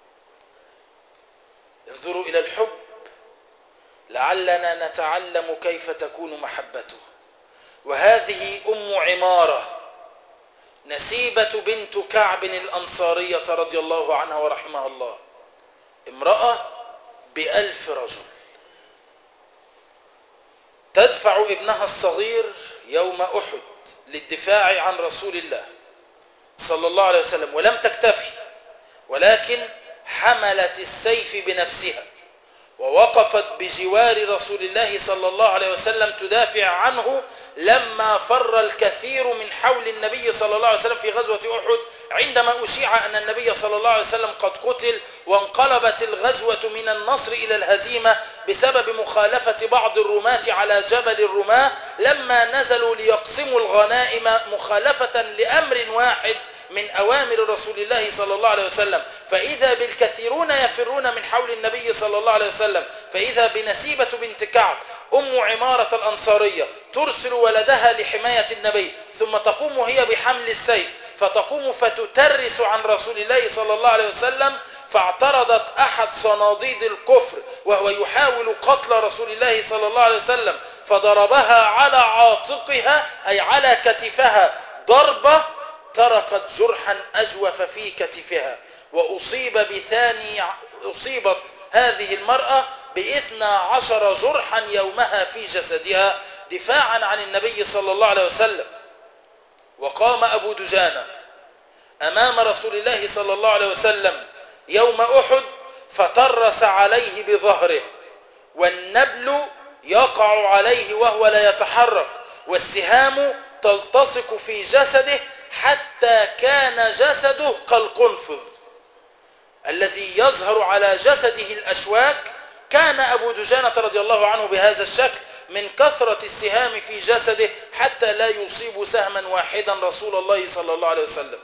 Speaker 1: انظروا إلى الحب، لعلنا نتعلم كيف تكون محبته. وهذه أم عمارة نسيبة بنت كعب الأنصارية رضي الله عنها ورحمها الله، امرأة بألف رجل، تدفع ابنها الصغير يوم أحد للدفاع عن رسول الله صلى الله عليه وسلم، ولم تكتفي، ولكن حملت السيف بنفسها ووقفت بجوار رسول الله صلى الله عليه وسلم تدافع عنه لما فر الكثير من حول النبي صلى الله عليه وسلم في غزوة أحد، عندما أشيع أن النبي صلى الله عليه وسلم قد قتل، وانقلبت الغزوة من النصر إلى الهزيمة بسبب مخالفة بعض الرماة على جبل الرماة لما نزلوا ليقسموا الغنائم مخالفة لأمر واحد من أوامر رسول الله صلى الله عليه وسلم. فإذا بالكثيرون يفرون من حول النبي صلى الله عليه وسلم، فإذا بنسيبة بنت كعب أم عمارة الأنصارية ترسل ولدها لحماية النبي، ثم تقوم هي بحمل السيف، فتقوم فتترس عن رسول الله صلى الله عليه وسلم. فاعترضت أحد صناديد الكفر وهو يحاول قتل رسول الله صلى الله عليه وسلم، فضربها على عاتقها أي على كتفها ضربة تركت جرحا أجوف في كتفها، وأصيب بثاني أصيبت هذه المرأة باثنى عشر جرحا يومها في جسدها دفاعا عن النبي صلى الله عليه وسلم. وقام أبو دجانة أمام رسول الله صلى الله عليه وسلم يوم أحد فترس عليه بظهره، والنبل يقع عليه وهو لا يتحرك، والسهام تلتصق في جسده حتى كان جسده كالقنفذ الذي يظهر على جسده الأشواك. كان أبو دجانة رضي الله عنه بهذا الشكل من كثرة السهام في جسده حتى لا يصيب سهما واحدا رسول الله صلى الله عليه وسلم.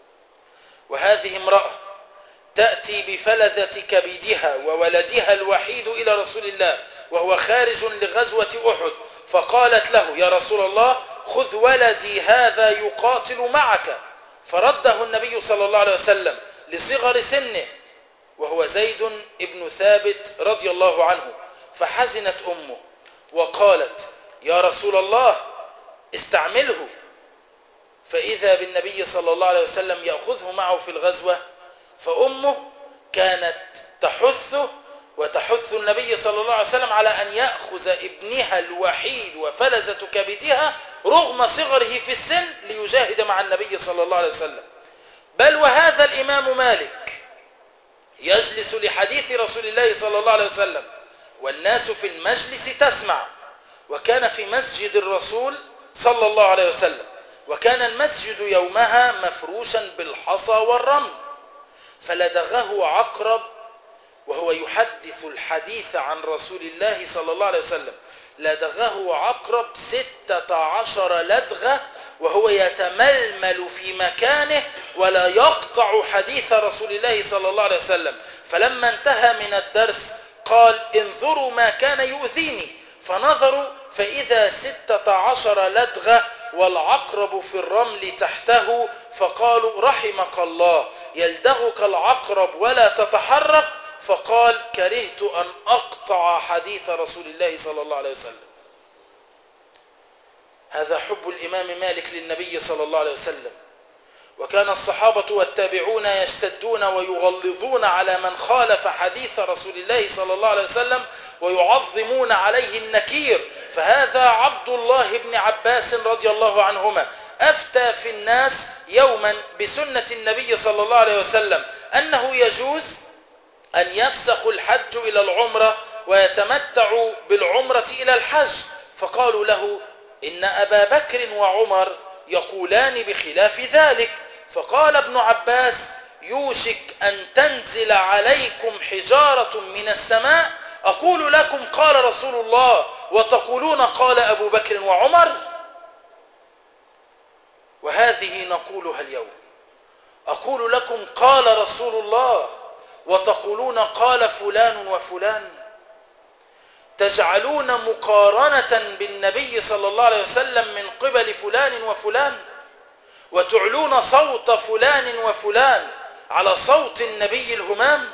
Speaker 1: وهذه امرأة تأتي بفلذة كبدها وولدها الوحيد إلى رسول الله وهو خارج لغزوة أحد، فقالت له: يا رسول الله، خذ ولدي هذا يقاتل معك. فرده النبي صلى الله عليه وسلم لصغر سنه وهو زيد ابن ثابت رضي الله عنه. فحزنت أمه وقالت: يا رسول الله استعمله. فإذا بالنبي صلى الله عليه وسلم يأخذه معه في الغزوة، فأمه كانت تحثه وتحث النبي صلى الله عليه وسلم على أن يأخذ ابنها الوحيد وفلذة كبدها رغم صغره في السن ليجاهد مع النبي صلى الله عليه وسلم. بل وهذا الإمام مالك يجلس لحديث رسول الله صلى الله عليه وسلم والناس في المجلس تسمع، وكان في مسجد الرسول صلى الله عليه وسلم، وكان المسجد يومها مفروشا بالحصى والرمل، فلدغه عقرب وهو يحدث الحديث عن رسول الله صلى الله عليه وسلم. لدغه عقرب ستة عشر لدغة وهو يتململ في مكانه ولا يقطع حديث رسول الله صلى الله عليه وسلم. فلما انتهى من الدرس قال: انظروا ما كان يؤذيني. فنظروا فإذا ستة عشر لدغة والعقرب في الرمل تحته، فقالوا: رحمك الله، يلدغك العقرب ولا تتحرك. فقال: كرهت أن أقطع حديث رسول الله صلى الله عليه وسلم. هذا حب الإمام مالك للنبي صلى الله عليه وسلم. وكان الصحابة والتابعون يشتدون ويغلظون على من خالف حديث رسول الله صلى الله عليه وسلم ويعظمون عليه النكير. فهذا عبد الله بن عباس رضي الله عنهما أفتى في الناس يوما بسنة النبي صلى الله عليه وسلم أنه يجوز أن يفسخ الحج إلى العمرة ويتمتع بالعمرة إلى الحج. فقالوا له: إن أبا بكر وعمر يقولان بخلاف ذلك. فقال ابن عباس: يوشك أن تنزل عليكم حجارة من السماء أقول لكم قال رسول الله وتقولون قال أبو بكر وعمر. وهذه نقولها اليوم: أقول لكم قال رسول الله وتقولون قال فلان وفلان. تجعلون مقارنة بالنبي صلى الله عليه وسلم من قبل فلان وفلان، وتعلون صوت فلان وفلان على صوت النبي الهمام.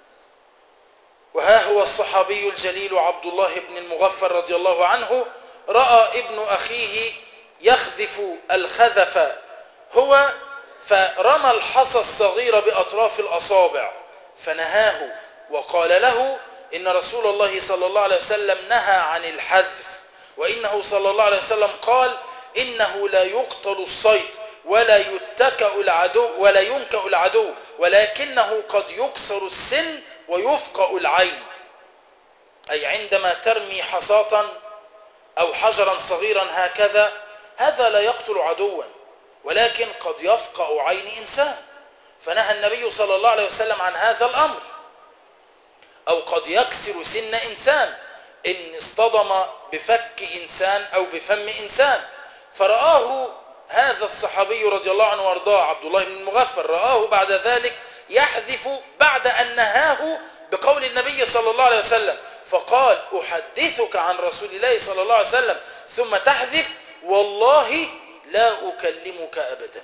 Speaker 1: وها هو الصحابي الجليل عبد الله بن المغفر رضي الله عنه رأى ابن أخيه يخذف الخذف هو، فرمى الحصى الصغير بأطراف الأصابع فنهاه وقال له إن رسول الله صلى الله عليه وسلم نهى عن الحذف، وإنه صلى الله عليه وسلم قال إنه لا يقتل الصيد ولا يتكأ العدو ولا ينكأ العدو، ولكنه قد يكسر السن ويفقأ العين، أي عندما ترمي حصاة أو حجرا صغيرا هكذا، هذا لا يقتل عدوا ولكن قد يفقأ عين إنسان، فنهى النبي صلى الله عليه وسلم عن هذا الأمر. أو قد يكسر سن إنسان إن اصطدم بفك إنسان أو بفم إنسان. فرآه هذا الصحابي رضي الله عنه وارضاه عبد الله بن المغفر، رآه بعد ذلك يحذف بعد أن نهاه بقول النبي صلى الله عليه وسلم، فقال أحدثك عن رسول الله صلى الله عليه وسلم ثم تحذف؟ والله لا أكلمك أبدا.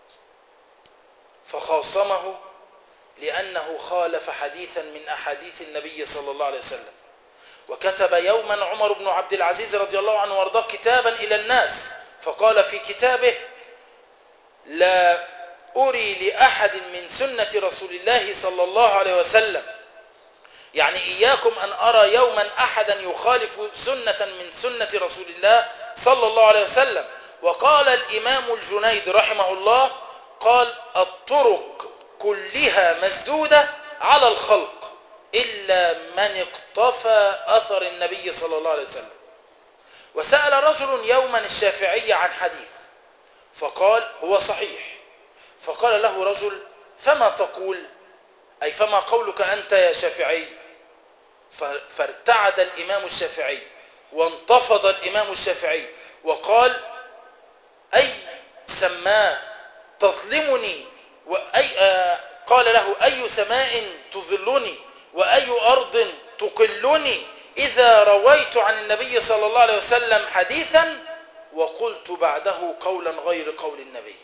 Speaker 1: فخاصمه لأنه خالف حديثا من أحاديث النبي صلى الله عليه وسلم. وكتب يوما عمر بن عبد العزيز رضي الله عنه وارضاه كتابا إلى الناس، فقال في كتابه: لا أري لأحد من سنة رسول الله صلى الله عليه وسلم، يعني إياكم أن أرى يوما أحدا يخالف سنة من سنة رسول الله صلى الله عليه وسلم. وقال الإمام الجنيد رحمه الله قال: الطرق كلها مسدودة على الخلق إلا من اقتفى أثر النبي صلى الله عليه وسلم. وسأل رجل يوما الشافعي عن حديث فقال: هو صحيح. فقال له رجل: فما تقول؟ أي فما قولك أنت يا شافعي؟ فارتعد الإمام الشافعي وانتفض الإمام الشافعي وقال: أي سماه تظلمني، وأي آه قال له: أي سماء تظلني وأي أرض تقلني إذا رويت عن النبي صلى الله عليه وسلم حديثا وقلت بعده قولا غير قول النبي.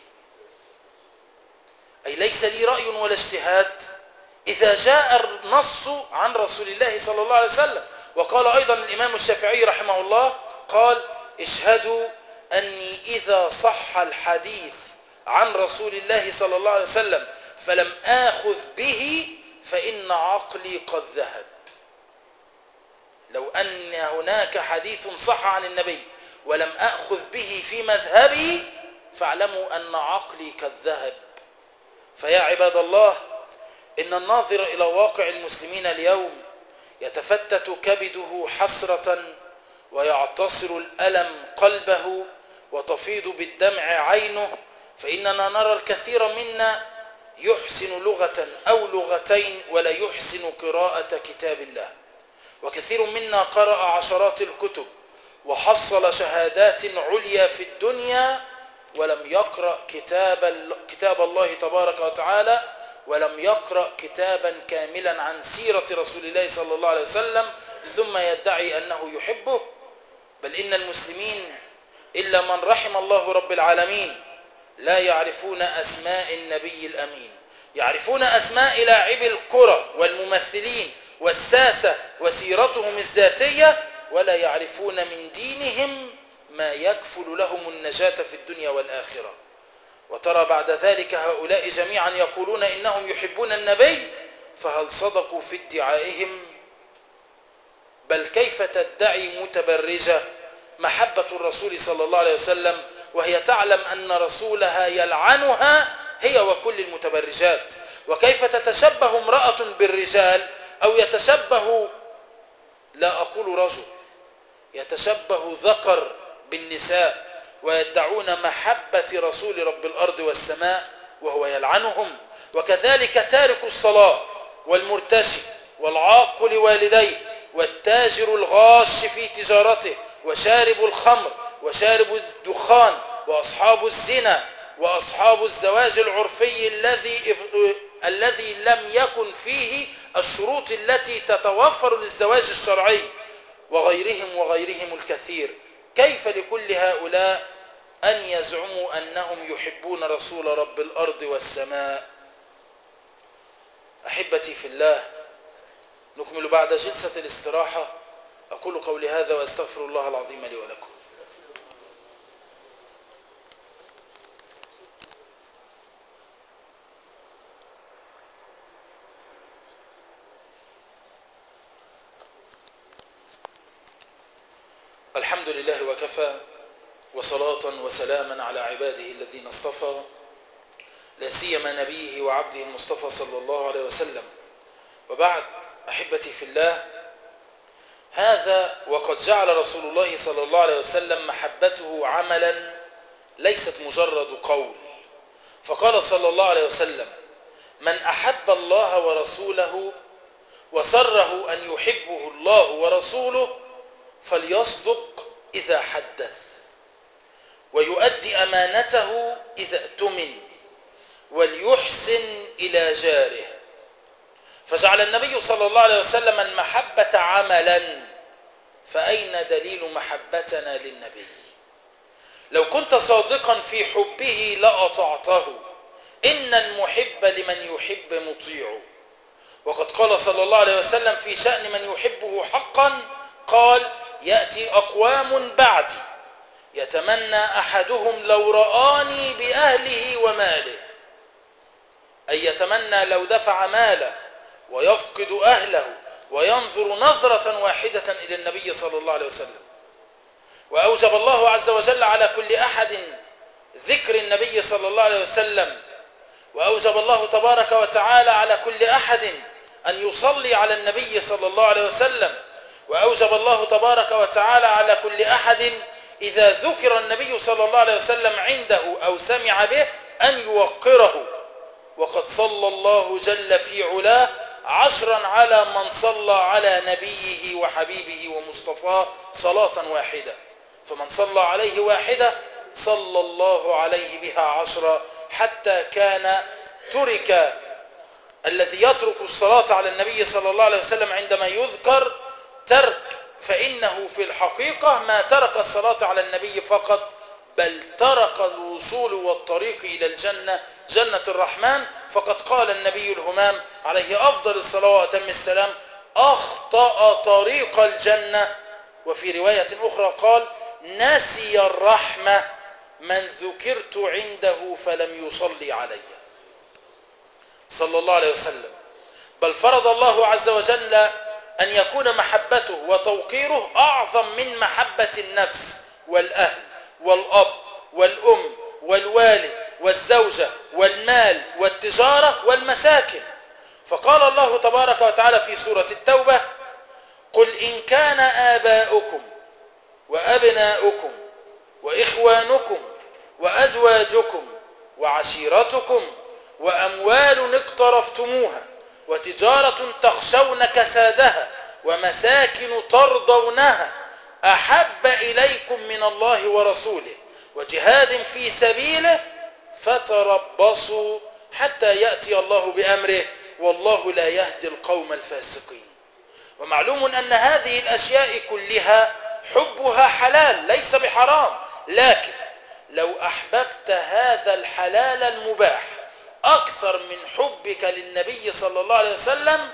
Speaker 1: أي ليس لي رأي ولا اجتهاد إذا جاء النص عن رسول الله صلى الله عليه وسلم. وقال أيضا الإمام الشافعي رحمه الله قال: اشهدوا أني إذا صح الحديث عن رسول الله صلى الله عليه وسلم فلم آخذ به فإن عقلي قد ذهب. لو أن هناك حديث صح عن النبي ولم أخذ به في مذهبي فاعلموا أن عقلي قد ذهب. فيا عباد الله، إن الناظر إلى واقع المسلمين اليوم يتفتت كبده حسرة ويعتصر الألم قلبه وتفيض بالدمع عينه، فإننا نرى الكثير منا يحسن لغة أو لغتين ولا يحسن قراءة كتاب الله، وكثير منا قرأ عشرات الكتب وحصل شهادات عليا في الدنيا ولم يقرأ كتاب, كتاب الله تبارك وتعالى، ولم يقرأ كتابا كاملا عن سيرة رسول الله صلى الله عليه وسلم، ثم يدعي أنه يحبه. بل إن المسلمين إلا من رحم الله رب العالمين لا يعرفون أسماء النبي الأمين، يعرفون أسماء لاعبي الكرة والممثلين والساسة وسيرتهم الذاتية، ولا يعرفون من دينهم ما يكفل لهم النجاة في الدنيا والآخرة. وترى بعد ذلك هؤلاء جميعا يقولون إنهم يحبون النبي، فهل صدقوا في ادعائهم؟ بل كيف تدعي متبرجة محبة الرسول صلى الله عليه وسلم وهي تعلم أن رسولها يلعنها هي وكل المتبرجات؟ وكيف تتشبه امرأة بالرجال أو يتشبه، لا أقول رجل، يتشبه ذكر بالنساء ويدعون محبة رسول رب الأرض والسماء وهو يلعنهم؟ وكذلك تارك الصلاة والمرتشي والعاق لوالديه والتاجر الغاش في تجارته وشارب الخمر وشارب الدخان وأصحاب الزنا وأصحاب الزواج العرفي الذي الذي لم يكن فيه الشروط التي تتوفر للزواج الشرعي. وغيرهم وغيرهم الكثير، كيف لكل هؤلاء أن يزعموا أنهم يحبون رسول رب الأرض والسماء؟ أحبتي في الله، نكمل بعد جلسة الاستراحة. أقول قولي هذا وأستغفر الله العظيم لي ولكم. الحمد لله وكفى، وصلاة وسلاما على عباده الذين اصطفى، لا سيما نبيه وعبده المصطفى صلى الله عليه وسلم. وبعد، أحبتي في الله، هذا وقد جعل رسول الله صلى الله عليه وسلم محبته عملا ليست مجرد قول، فقال صلى الله عليه وسلم: من أحب الله ورسوله وسره أن يحبه الله ورسوله فليصدق إذا حدث، ويؤدي أمانته إذا اؤتمن، وليحسن إلى جاره. فجعل النبي صلى الله عليه وسلم المحبة عملا، فأين دليل محبتنا للنبي؟ لو كنت صادقا في حبه لأطعته، إن المحب لمن يحب مطيع. وقد قال صلى الله عليه وسلم في شأن من يحبه حقا، قال: يأتي أقوام بعدي يتمنى أحدهم لو رآني بأهله وماله، أي يتمنى لو دفع ماله ويفقد أهله وينظر نظرة واحدة إلى النبي صلى الله عليه وسلم. وأوجب الله عز وجل على كل أحد ذكر النبي صلى الله عليه وسلم، وأوجب الله تبارك وتعالى على كل أحد أن يصلي على النبي صلى الله عليه وسلم، وأوجب الله تبارك وتعالى على كل أحد إذا ذكر النبي صلى الله عليه وسلم عنده أو سمع به أن يوقره. وقد صلى الله جل في علاه عشرا على من صلى على نبيه وحبيبه ومصطفاه صلاة واحدة، فمن صلى عليه واحدة صلى الله عليه بها عشرا، حتى كان ترك الذي يترك الصلاة على النبي صلى الله عليه وسلم عندما يذكر ترك، فإنه في الحقيقة ما ترك الصلاة على النبي فقط، بل ترك الوصول والطريق إلى الجنة، جنة الرحمن. فقد قال النبي الهمام عليه أفضل الصلاة وأتم السلام: أخطأ طريق الجنة. وفي رواية أخرى قال: نسي الرحمة من ذكرت عنده فلم يصلي علي، صلى الله عليه وسلم. بل فرض الله عز وجل أن يكون محبته وتوقيره أعظم من محبة النفس والأهل والأب والأم والوالد والزوجة والمال والتجارة والمساكن. فقال الله تبارك وتعالى في سورة التوبة: قل إن كان آباؤكم وأبناؤكم وإخوانكم وأزواجكم وعشيرتكم وأموال اقترفتموها وتجارة تخشون كسادها ومساكن ترضونها أحب إليكم من الله ورسوله وجهاد في سبيله فتربصوا حتى يأتي الله بأمره والله لا يهدي القوم الفاسقين. ومعلوم أن هذه الأشياء كلها حبها حلال ليس بحرام، لكن لو أحببت هذا الحلال المباح أكثر من حبك للنبي صلى الله عليه وسلم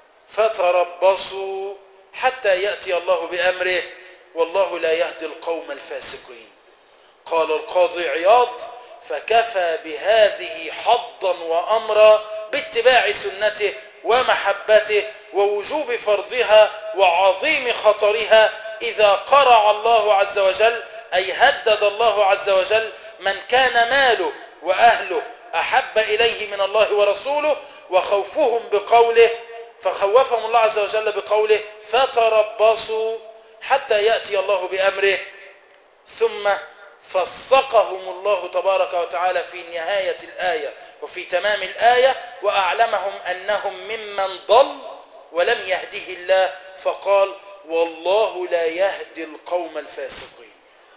Speaker 1: فتربصوا حتى يأتي الله بأمره والله لا يهدي القوم الفاسقين. قال القاضي عياض: فكفى بهذه حظا وأمرا باتباع سنته ومحبته ووجوب فرضها وعظيم خطرها إذا قرع الله عز وجل، أي هدد الله عز وجل من كان ماله وأهله أحب إليه من الله ورسوله، وخوفهم بقوله فخوفهم الله عز وجل بقوله: فتربصوا حتى يأتي الله بأمره. ثم فسقهم الله تبارك وتعالى في نهاية الآية وفي تمام الآية وأعلمهم أنهم ممن ضل ولم يهده الله، فقال: والله لا يهدي القوم الفاسقين.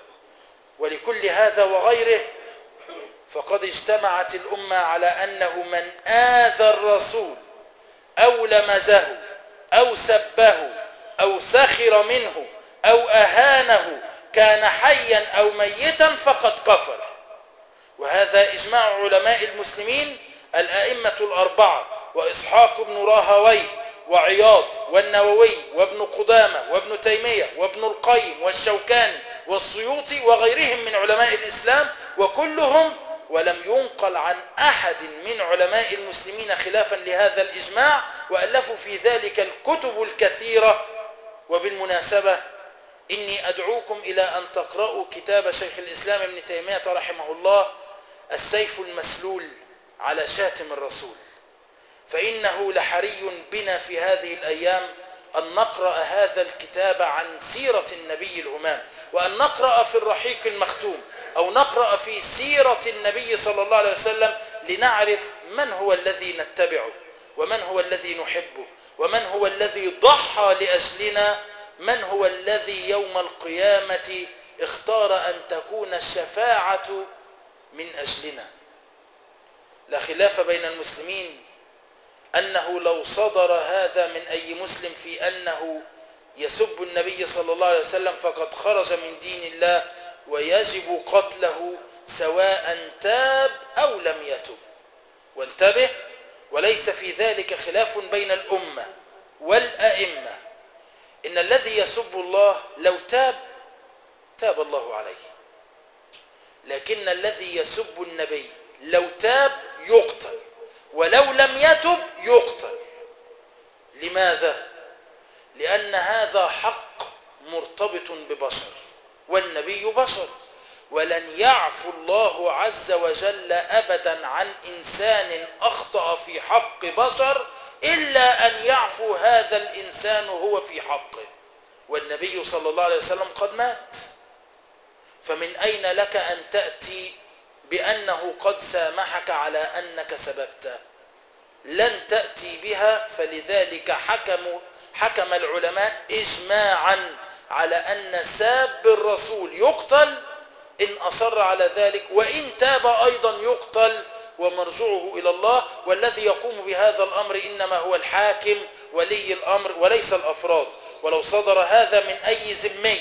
Speaker 1: ولكل هذا وغيره فقد اجتمعت الأمة على أنه من آذى الرسول أو لمزه أو سبه أو سخر منه أو أهانه كان حيا أو ميتا فقد كفر. وهذا إجماع علماء المسلمين الأئمة الأربعة وإسحاق بن راهويه وعياض والنووي وابن قدامة وابن تيمية وابن القيم والشوكاني والسيوطي وغيرهم من علماء الإسلام، وكلهم ولم ينقل عن أحد من علماء المسلمين خلافا لهذا الإجماع، وألفوا في ذلك الكتب الكثيرة. وبالمناسبة إني أدعوكم إلى أن تقرأوا كتاب شيخ الإسلام ابن تيمية رحمه الله السيف المسلول على شاتم الرسول، فإنه لحري بنا في هذه الأيام أن نقرأ هذا الكتاب عن سيرة النبي الهمام، وأن نقرأ في الرحيق المختوم أو نقرأ في سيرة النبي صلى الله عليه وسلم لنعرف من هو الذي نتبعه، ومن هو الذي نحبه، ومن هو الذي ضحى لأجلنا، من هو الذي يوم القيامة اختار أن تكون الشفاعة من أجلنا. لا خلاف بين المسلمين أنه لو صدر هذا من أي مسلم في أنه يسب النبي صلى الله عليه وسلم فقد خرج من دين الله ويجب قتله سواء تاب أو لم يتب. وانتبه، وليس في ذلك خلاف بين الأمة والأئمة، إن الذي يسب الله لو تاب تاب الله عليه، لكن الذي يسب النبي لو تاب يقتل، ولو لم يتب يقتل. لماذا؟ لأن هذا حق مرتبط ببشر، والنبي بشر، ولن يعفو الله عز وجل أبدا عن إنسان أخطأ في حق بشر إلا أن يعفو هذا الإنسان هو في حقه. والنبي صلى الله عليه وسلم قد مات، فمن أين لك أن تأتي بأنه قد سامحك على أنك سببت؟ لن تأتي بها. فلذلك حكموا حكم العلماء إجماعا على أن ساب الرسول يقتل إن أصر على ذلك، وإن تاب أيضا يقتل ومرجعه إلى الله. والذي يقوم بهذا الأمر إنما هو الحاكم ولي الأمر وليس الأفراد. ولو صدر هذا من أي ذمي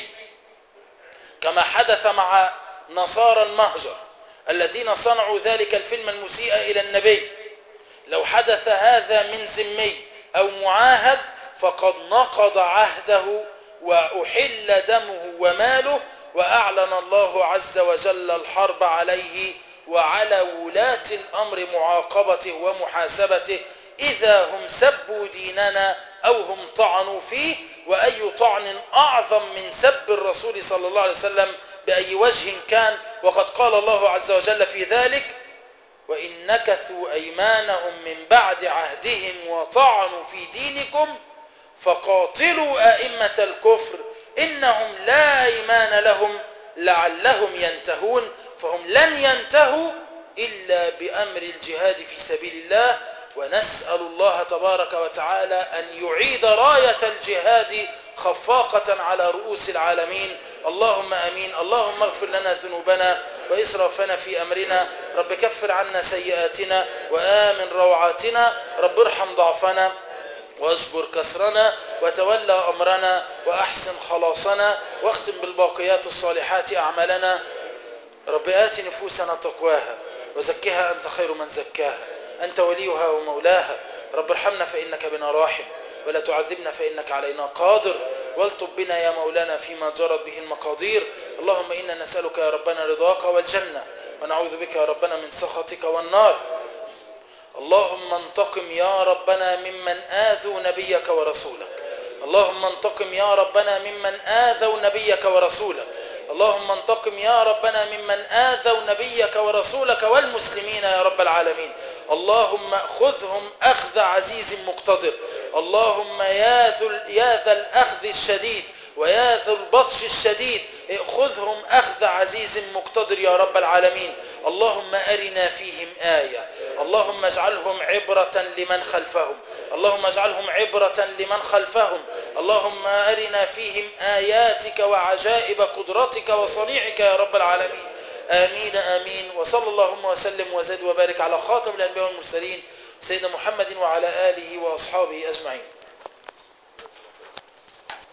Speaker 1: كما حدث مع نصارى المهجر الذين صنعوا ذلك الفيلم المسيء إلى النبي، لو حدث هذا من ذمي أو معاهد فقد نقض عهده وأحل دمه وماله، وأعلن الله عز وجل الحرب عليه وعلى ولاة الأمر معاقبته ومحاسبته إذا هم سبوا ديننا أو هم طعنوا فيه. وأي طعن أعظم من سب الرسول صلى الله عليه وسلم بأي وجه كان؟ وقد قال الله عز وجل في ذلك: وإن نكثوا أيمانهم من بعد عهدهم وطعنوا في دينكم فقاتلوا أئمة الكفر إنهم لا أيمان لهم لعلهم ينتهون. فهم لن ينتهوا إلا بأمر الجهاد في سبيل الله، ونسأل الله تبارك وتعالى أن يعيد راية الجهاد خفاقة على رؤوس العالمين. اللهم أمين. اللهم اغفر لنا ذنوبنا وإسرافنا في أمرنا، رب كفر عنا سيئاتنا وآمن روعاتنا، رب ارحم ضعفنا واجبر كسرنا وتولى أمرنا وأحسن خلاصنا، واختم بالباقيات الصالحات أعمالنا. رب آت نفوسنا تقواها وزكها أنت خير من زكاها، أنت وليها ومولاها. رب ارحمنا فإنك بنا راحم، ولا تعذبنا فإنك علينا قادر، والطب بنا يا مولانا فيما جرت به المقادير. اللهم إنا نسألك يا ربنا رضاك والجنة، ونعوذ بك يا ربنا من سخطك والنار. اللهم انتقم يا ربنا ممن آذوا نبيك ورسولك، اللهم انتقم يا ربنا ممن آذوا نبيك ورسولك، اللهم انتقم يا ربنا ممن آذوا نبيك ورسولك والمسلمين يا رب العالمين. اللهم خذهم أخذ عزيز مقتدر، اللهم يا ذا الأخذ الشديد ويا ذا البطش الشديد خذهم أخذ عزيز مقتدر يا رب العالمين. اللهم أرنا فيهم آية، اللهم اجعلهم عبرة لمن خلفهم، اللهم اجعلهم عبرة لمن خلفهم. اللهم أرنا فيهم آياتك وعجائب قدرتك وصنيعك يا رب العالمين. آمين آمين. وصلى اللهم وسلم وزد وبارك على خاتم الأنبياء والمرسلين سيدنا محمد وعلى آله وأصحابه أجمعين.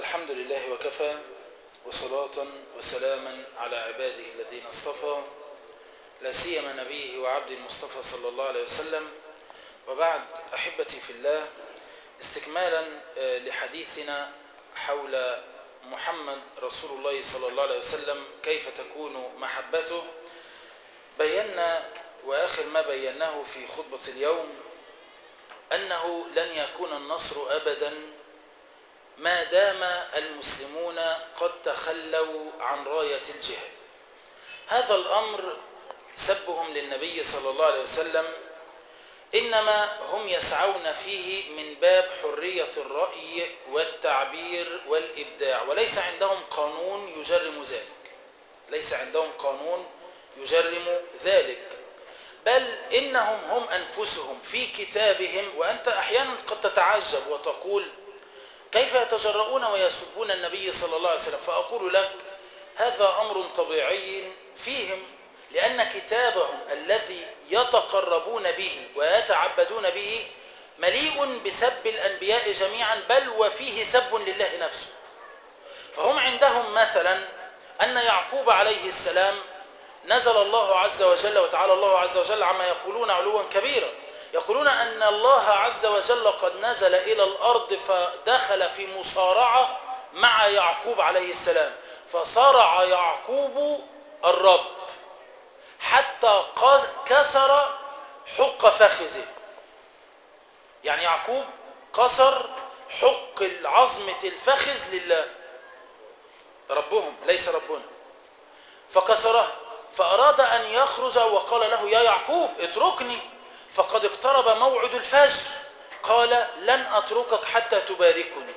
Speaker 1: الحمد لله وكفى، وصلاة وسلاما على عباده الذين اصطفى، لا سيما نبيه وعبد المصطفى صلى الله عليه وسلم. وبعد، أحبتي في الله، استكمالا لحديثنا حول محمد رسول الله صلى الله عليه وسلم كيف تكون محبته، بينا وآخر ما بيناه في خطبة اليوم أنه لن يكون النصر أبدا ما دام المسلمون قد تخلوا عن راية الجهاد. هذا الأمر سبهم للنبي صلى الله عليه وسلم إنما هم يسعون فيه من باب حرية الرأي والتعبير والإبداع، وليس عندهم قانون يجرم ذلك، ليس عندهم قانون يجرم ذلك، بل إنهم هم أنفسهم في كتابهم. وأنت أحيانا قد تتعجب وتقول كيف يتجرؤون ويسبون النبي صلى الله عليه وسلم، فأقول لك هذا أمر طبيعي فيهم، لأن كتابهم الذي يتقربون به ويتعبدون به مليء بسب الأنبياء جميعا، بل وفيه سب لله نفسه. فهم عندهم مثلا أن يعقوب عليه السلام نزل الله عز وجل وتعالى الله عز وجل عما يقولون علوا كبيرا، يقولون أن الله عز وجل قد نزل إلى الأرض فدخل في مصارعة مع يعقوب عليه السلام، فصارع يعقوب الرب حتى كسر حق فخذه. يعني يعقوب كسر حق العظمة الفخذ لله، ربهم ليس ربنا، فكسرها، فأراد أن يخرج وقال له يا يعقوب اتركني فقد اقترب موعد الفجر، قال لن أتركك حتى تباركني،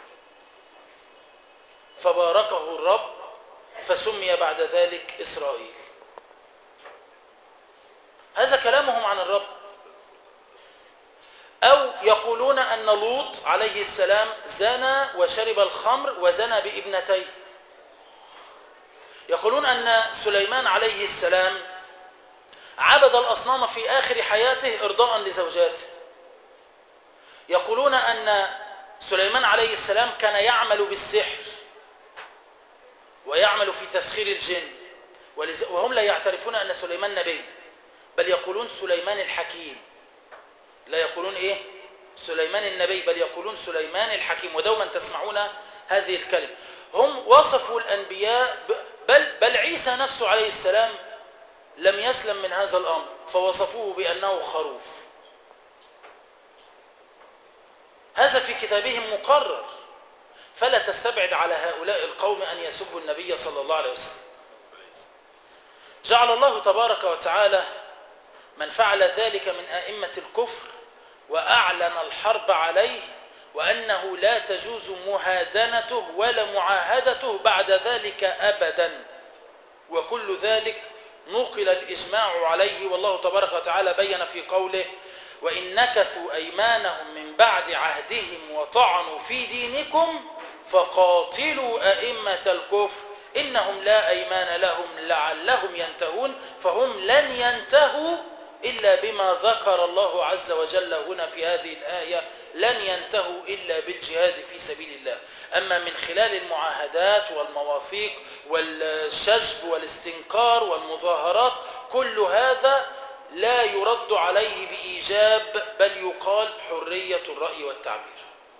Speaker 1: فباركه الرب فسمي بعد ذلك إسرائيل. هذا كلامهم عن الرب. أو يقولون أن لوط عليه السلام زنى وشرب الخمر وزنى بابنتيه. يقولون أن سليمان عليه السلام عبد الأصنام في آخر حياته إرضاء لزوجاته. يقولون أن سليمان عليه السلام كان يعمل بالسحر ويعمل في تسخير الجن، وهم لا يعترفون أن سليمان نبي، بل يقولون سليمان الحكيم، لا يقولون إيه سليمان النبي، بل يقولون سليمان الحكيم، ودوما تسمعون هذه الكلمة. هم وصفوا الأنبياء، بل, بل عيسى نفسه عليه السلام لم يسلم من هذا الأمر، فوصفوه بأنه خروف. هذا في كتابهم مقرر، فلا تستبعد على هؤلاء القوم أن يسبوا النبي صلى الله عليه وسلم. جعل الله تبارك وتعالى من فعل ذلك من أئمة الكفر وأعلن الحرب عليه، وأنه لا تجوز مهادنته ولا معاهدته بعد ذلك أبدا، وكل ذلك نقل الإجماع عليه. والله تبارك وتعالى بين في قوله وإن نكثوا أيمانهم من بعد عهدهم وطعنوا في دينكم فقاتلوا أئمة الكفر إنهم لا أيمان لهم لعلهم ينتهون. فهم لن ينتهوا إلا بما ذكر الله عز وجل هنا في هذه الآية، لن ينتهوا إلا بالجهاد في سبيل الله. أما من خلال المعاهدات والمواثيق والشجب والاستنكار والمظاهرات، كل هذا لا يرد عليه بإيجاب، بل يقال حرية الرأي والتعبير.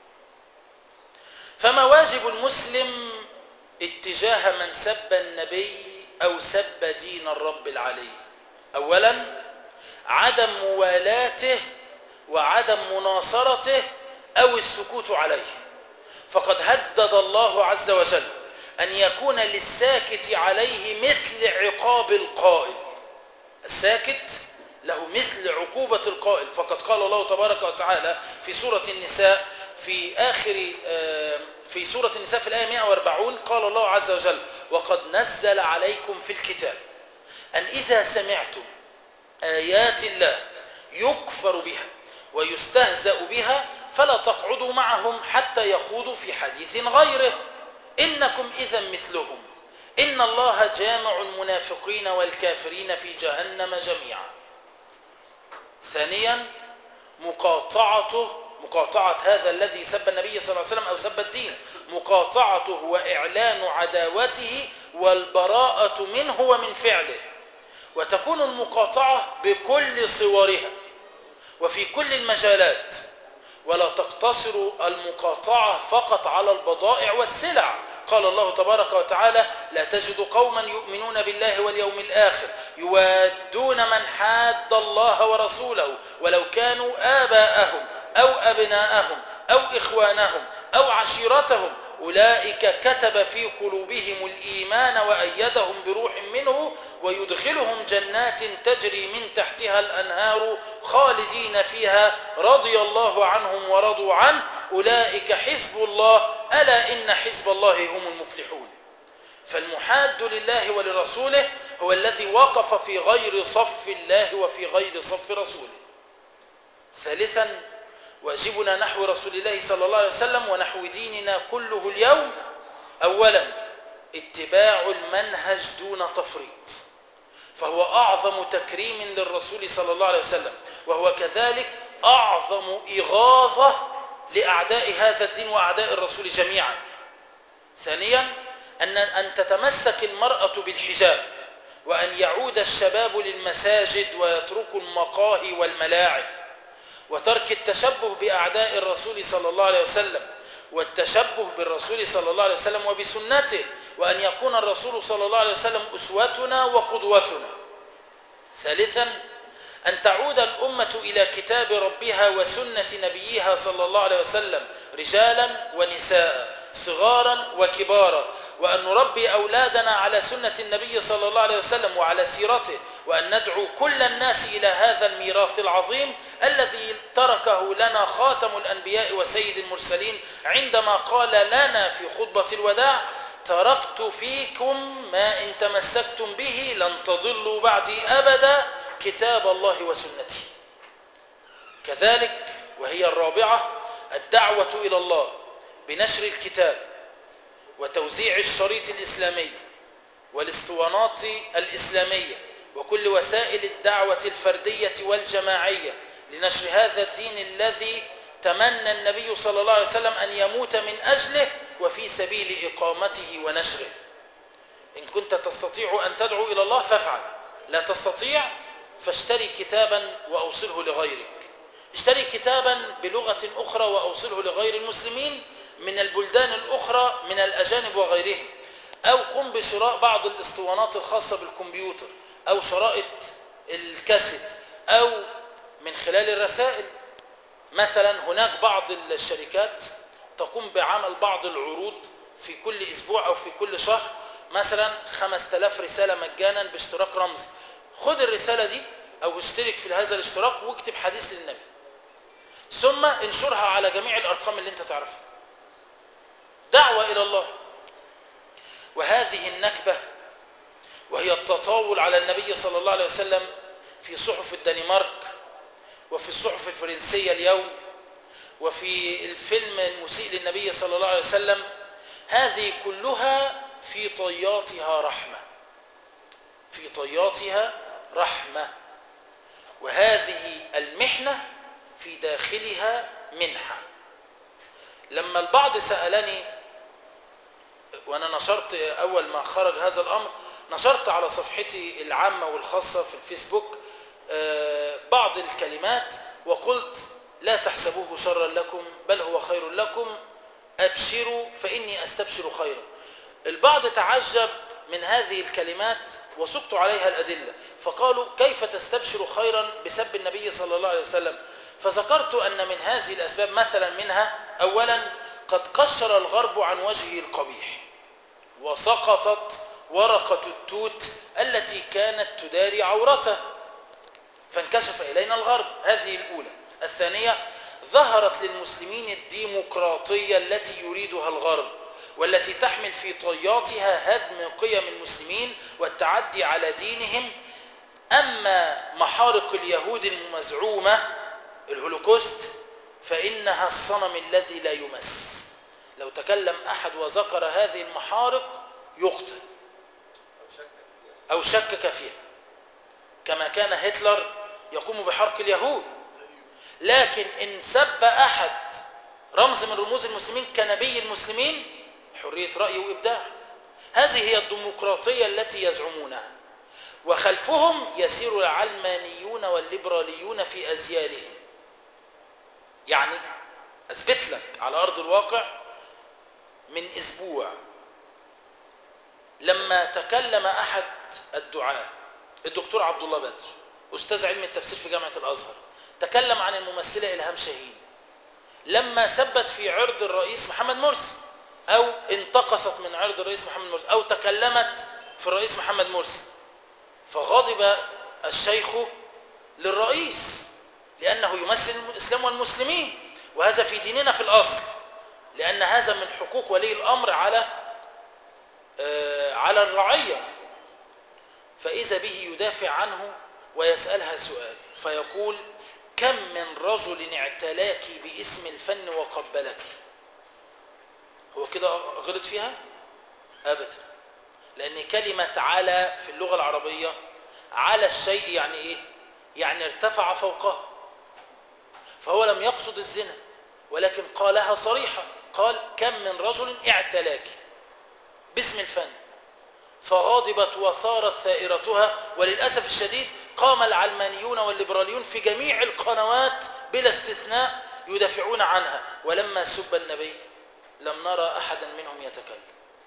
Speaker 1: فما واجب المسلم اتجاه من سب النبي أو سب دين الرب العلي؟ أولا عدم موالاته وعدم مناصرته أو السكوت عليه، فقد هدد الله عز وجل أن يكون للساكت عليه مثل عقاب القائل. الساكت له مثل عقوبة القائل، فقد قال الله تبارك وتعالى في سورة النساء في آخر في سورة النساء في الآية مئة وأربعين قال الله عز وجل وقد نزل عليكم في الكتاب أن إذا سمعتم آيات الله يكفر بها ويستهزأ بها فلا تقعدوا معهم حتى يخوضوا في حديث غيره إنكم إذا مثلهم إن الله جامع المنافقين والكافرين في جهنم جميعا. ثانيا مقاطعته مقاطعة هذا الذي سب النبي صلى الله عليه وسلم أو سب الدين، مقاطعته وإعلان عداوته والبراءة منه ومن فعله. وتكون المقاطعة بكل صورها وفي كل المجالات، ولا تقتصر المقاطعة فقط على البضائع والسلع. قال الله تبارك وتعالى: لا تجد قوما يؤمنون بالله واليوم الآخر يوادون من حاد الله ورسوله ولو كانوا آباءهم أو أبناءهم أو إخوانهم أو عشيرتهم أولئك كتب في قلوبهم الإيمان وأيدهم بروح منه ويدخلهم جنات تجري من تحتها الأنهار خالدين فيها رضي الله عنهم ورضوا عنه أولئك حزب الله ألا إن حزب الله هم المفلحون. فالمحاد لله ولرسوله هو الذي وقف في غير صف الله وفي غير صف رسوله. ثالثا، واجبنا نحو رسول الله صلى الله عليه وسلم ونحو ديننا كله اليوم: أولا اتباع المنهج دون تفريط، فهو أعظم تكريم للرسول صلى الله عليه وسلم، وهو كذلك أعظم إغاظة لأعداء هذا الدين وأعداء الرسول جميعا. ثانيا أن أن تتمسك المرأة بالحجاب، وأن يعود الشباب للمساجد ويتركوا المقاهي والملاعب، وترك التشبه بأعداء الرسول صلى الله عليه وسلم والتشبه بالرسول صلى الله عليه وسلم وبسنته، وأن يكون الرسول صلى الله عليه وسلم أسوتنا وقدوتنا. ثالثا أن تعود الأمة إلى كتاب ربها وسنة نبيها صلى الله عليه وسلم رجالا ونساء صغارا وكبارا، وأن نربي أولادنا على سنة النبي صلى الله عليه وسلم وعلى سيرته، وأن ندعو كل الناس إلى هذا الميراث العظيم الذي تركه لنا خاتم الأنبياء وسيد المرسلين عندما قال لنا في خطبة الوداع: تركت فيكم ما إن تمسكتم به لن تضلوا بعدي أبدا كتاب الله وسنتي. كذلك وهي الرابعة الدعوة إلى الله بنشر الكتاب وتوزيع الشريط الإسلامي والاسطوانات الإسلامية وكل وسائل الدعوة الفردية والجماعية لنشر هذا الدين الذي تمنى النبي صلى الله عليه وسلم أن يموت من أجله وفي سبيل إقامته ونشره. إن كنت تستطيع أن تدعو إلى الله فافعل، لا تستطيع فاشتري كتابا وأوصله لغيرك، اشتري كتابا بلغة أخرى وأوصله لغير المسلمين من البلدان الأخرى من الأجانب وغيرهم، أو قم بشراء بعض الاسطوانات الخاصة بالكمبيوتر أو شرائط الكاسيت أو من خلال الرسائل. مثلا هناك بعض الشركات تقوم بعمل بعض العروض في كل أسبوع أو في كل شهر، مثلا خمسة آلاف رسالة مجانا باشتراك رمزي. خذ الرسالة دي أو اشترك في هذا الاشتراك واكتب حديث للنبي، ثم انشرها على جميع الأرقام اللي انت تعرفها. دعوة إلى الله. وهذه النكبة وهي التطاول على النبي صلى الله عليه وسلم في صحف الدنمارك وفي الصحف الفرنسية اليوم وفي الفيلم المسيء للنبي صلى الله عليه وسلم، هذه كلها في طياتها رحمة، في طياتها رحمة، وهذه المحنة في داخلها منحة. لما البعض سألني وأنا نشرت أول ما خرج هذا الأمر، نشرت على صفحتي العامة والخاصة في الفيسبوك بعض الكلمات وقلت: لا تحسبوه شرا لكم بل هو خير لكم، أبشروا فإني أستبشر خيرا. البعض تعجب من هذه الكلمات وسقط عليها الأدلة، فقالوا: كيف تستبشر خيرا بسب النبي صلى الله عليه وسلم؟ فذكرت أن من هذه الأسباب مثلا منها: أولا قد قشر الغرب عن وجهه القبيح وسقطت ورقة التوت التي كانت تداري عورته فانكشف إلينا الغرب، هذه الأولى. الثانية ظهرت للمسلمين الديمقراطية التي يريدها الغرب والتي تحمل في طياتها هدم قيم المسلمين والتعدي على دينهم. أما محارق اليهود المزعومة الهولوكوست فإنها الصنم الذي لا يمس، لو تكلم أحد وذكر هذه المحارق يقتل أو شكك فيها، كما كان هتلر يقوم بحرق اليهود. لكن إن سب أحد رمز من رموز المسلمين كنبي المسلمين حرية رأي وإبداع. هذه هي الديمقراطية التي يزعمونها، وخلفهم يسير العلمانيون والليبراليون في أزيالهم. يعني أثبت لك على أرض الواقع، من أسبوع لما تكلم أحد الدعاة الدكتور عبد الله بدر أستاذ علم التفسير في جامعة الأزهر، تكلم عن الممثلة إلهام شاهين لما سبت في عرض الرئيس محمد مرسي، أو انتقصت من عرض الرئيس محمد مرسي، أو تكلمت في الرئيس محمد مرسي، فغضب الشيخ للرئيس لأنه يمثل الإسلام والمسلمين، وهذا في ديننا في الأصل، لأن هذا من حقوق ولي الأمر على آه على الرعية. فإذا به يدافع عنه ويسألها سؤال فيقول: كم من رجل اعتلاك باسم الفن وقبلك؟ هو كده غلط فيها؟ أبدا، لأن كلمة على في اللغة العربية على الشيء يعني إيه؟ يعني ارتفع فوقه، فهو لم يقصد الزنا ولكن قالها صريحة، قال: كم من رجل اعتلاك باسم الفن، فغاضبت وثارت ثائرتها. وللأسف الشديد قام العلمانيون والليبراليون في جميع القنوات بلا استثناء يدافعون عنها، ولما سب النبي لم نرى أحدا منهم يتكلم.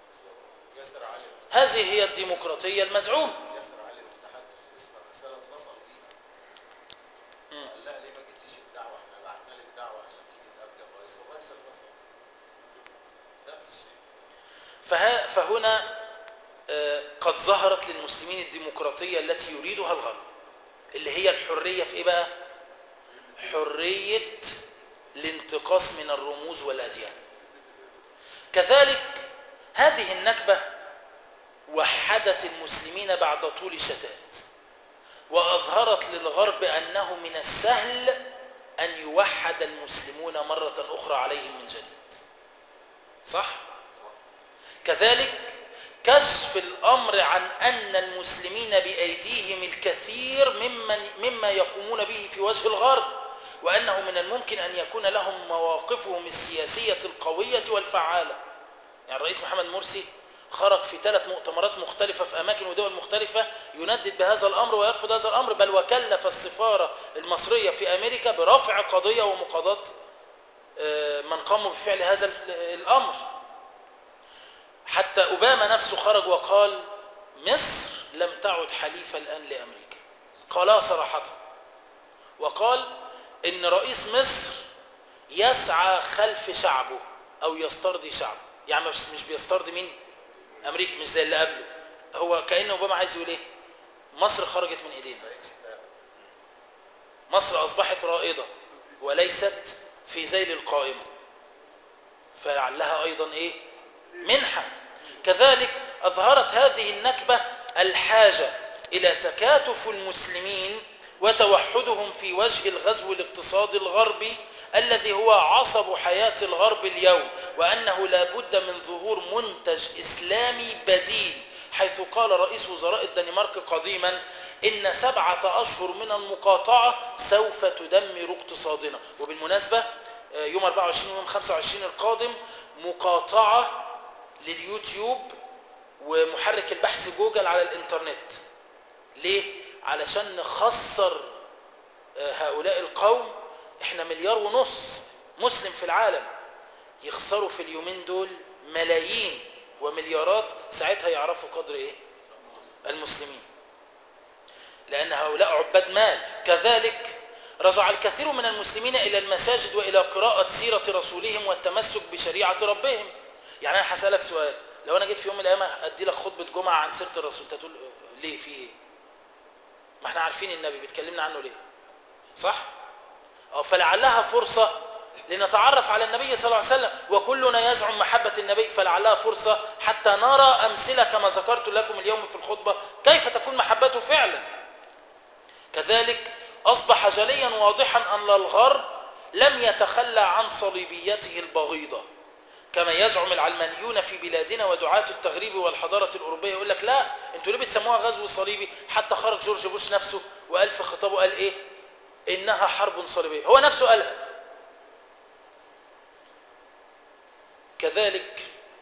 Speaker 1: هذه هي الديمقراطية المزعومة.
Speaker 2: ياسر علي المتحدث باسم الرسالة اتصل بيها قال لها ليه ما جبتيش الدعوة؟ احنا بعتنا لك دعوة عشان تيجي تقابل الرئيس، والرئيس اتصل. نفس الشيء.
Speaker 1: فها فهنا آه قد ظهرت للمسلمين الديمقراطية التي يريدها الغرب، اللي هي الحرية في إيه بقى؟ حرية الانتقاص من الرموز والأديان. كذلك هذه النكبة وحدت المسلمين بعد طول الشتات، وأظهرت للغرب أنه من السهل أن يوحد المسلمون مرة أخرى عليهم من جديد. صح؟ كذلك كشف الأمر عن أن المسلمين بأيديهم الكثير ممن مما يقومون به في وجه الغرب، وأنه من الممكن أن يكون لهم مواقفهم السياسية القوية والفعالة. يعني الرئيس محمد مرسي خرج في ثلاث مؤتمرات مختلفة في أماكن ودول مختلفة يندد بهذا الأمر ويرفض هذا الأمر، بل وكلف السفارة المصرية في أمريكا برفع قضية ومقاضاة من قاموا بفعل هذا الأمر. حتى أوباما نفسه خرج وقال: مصر لم تعد حليفة الآن لأمريكا، قالها صراحة، وقال إن رئيس مصر يسعى خلف شعبه أو يسترضي شعبه. يعني مش بيسترضي مين؟ أمريكا، مش زي اللي قبله. هو كأنه أوباما عايز يقول إيه؟ مصر خرجت من إيدينا، مصر أصبحت رائدة وليست في ذيل القائمة، فلعلها أيضا إيه؟ منحة. كذلك أظهرت هذه النكبة الحاجة إلى تكاتف المسلمين وتوحدهم في وجه الغزو الاقتصادي الغربي الذي هو عصب حياة الغرب اليوم، وأنه لا بد من ظهور منتج إسلامي بديل، حيث قال رئيس وزراء الدنمارك قديما: إن سبعة أشهر من المقاطعة سوف تدمر اقتصادنا. وبالمناسبة يوم أربعة وعشرين ويوم خمسة وعشرين القادم مقاطعة لليوتيوب ومحرك البحث جوجل على الانترنت. ليه؟ علشان نخسر هؤلاء القوم. احنا مليار ونص مسلم في العالم، يخسروا في اليومين دول ملايين ومليارات، ساعتها يعرفوا قدر ايه المسلمين، لان هؤلاء عباد مال. كذلك رجع الكثير من المسلمين الى المساجد والى قراءة سيرة رسولهم والتمسك بشريعة ربهم. يعني انا هسألك سؤال: لو انا جيت في يوم من الايام ادي لك خطبة جمعة عن سيرة الرسول، تقول ليه؟ في ايه؟ ما احنا عارفين النبي، بتكلمنا عنه ليه؟ صح؟ أو فلعلها فرصة لنتعرف على النبي صلى الله عليه وسلم، وكلنا يزعم محبة النبي، فلعلها فرصة حتى نرى أمثلة كما ذكرت لكم اليوم في الخطبة كيف تكون محبته فعلا. كذلك أصبح جليا واضحا أن الغرب لم يتخلى عن صليبيته البغيضة كما يزعم العلمانيون في بلادنا ودعاة التغريب والحضارة الأوروبية. يقول لك: لا، انتوا ليه بتسموها غزو صليبي؟ حتى خرج جورج بوش نفسه وقال في خطابه، قال ايه؟ إنها حرب صليبية، هو نفسه قالها. كذلك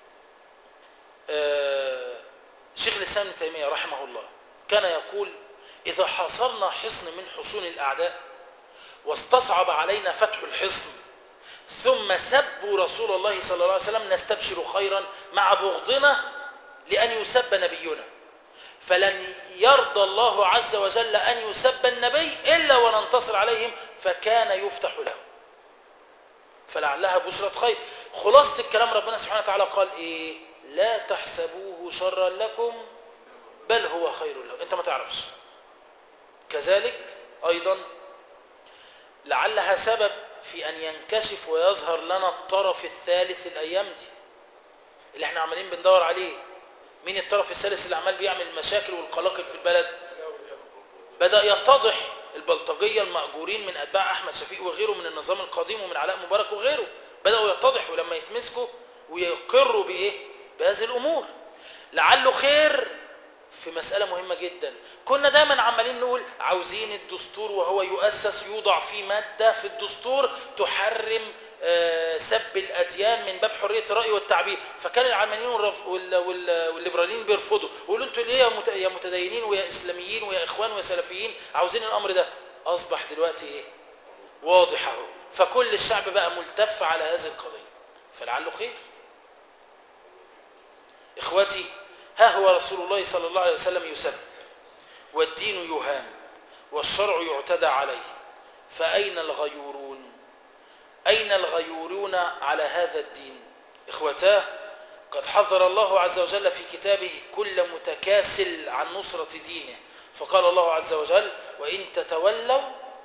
Speaker 1: شيخ الإسلام ابن تيمية رحمه الله كان يقول: إذا حاصرنا حصن من حصون الأعداء واستصعب علينا فتح الحصن ثم سبوا رسول الله صلى الله عليه وسلم نستبشر خيرا مع بغضنا لأن يسب نبينا، فلن يرضى الله عز وجل أن يسب النبي إلا وننتصر عليهم فكان يفتح له، فلعلها بشرة خير. خلاصة الكلام ربنا سبحانه وتعالى قال إيه؟ لا تحسبوه شرا لكم بل هو خير لكم، أنت ما تعرفش. كذلك أيضا لعلها سبب في أن ينكشف ويظهر لنا الطرف الثالث الأيام دي اللي احنا عمالين بندور عليه. مين الطرف الثالث اللي عمال بيعمل المشاكل والقلاقل في البلد؟ بدأ يتضح البلطجية المأجورين من أتباع أحمد شفيق وغيره من النظام القديم ومن علاء مبارك وغيره، بدأوا يتضحوا لما يتمسكوا ويقروا بإيه؟ بهذه الأمور. لعله خير في مسألة مهمة جدا. كنا دايما عمالين نقول عاوزين الدستور وهو يؤسس يوضع فيه مادة في الدستور تحرم سب الأديان من باب حرية الرأي والتعبير، فكان العلمانيين والليبراليين بيرفضوا ويقولوا انتوا ليه يا متدينين ويا إسلاميين ويا إخوان ويا سلفيين عاوزين الأمر ده. أصبح دلوقتي إيه؟ واضح اهو، فكل الشعب بقى ملتف على هذه القضية، فلعله خير. إخوتي، ها هو رسول الله صلى الله عليه وسلم يسب والدين يهان والشرع يعتدى عليه، فأين الغيورون؟ أين الغيورون على هذا الدين؟ إخوتاه، قد حذر الله عز وجل في كتابه كل متكاسل عن نصرة دينه، فقال الله عز وجل: وإن تتولوا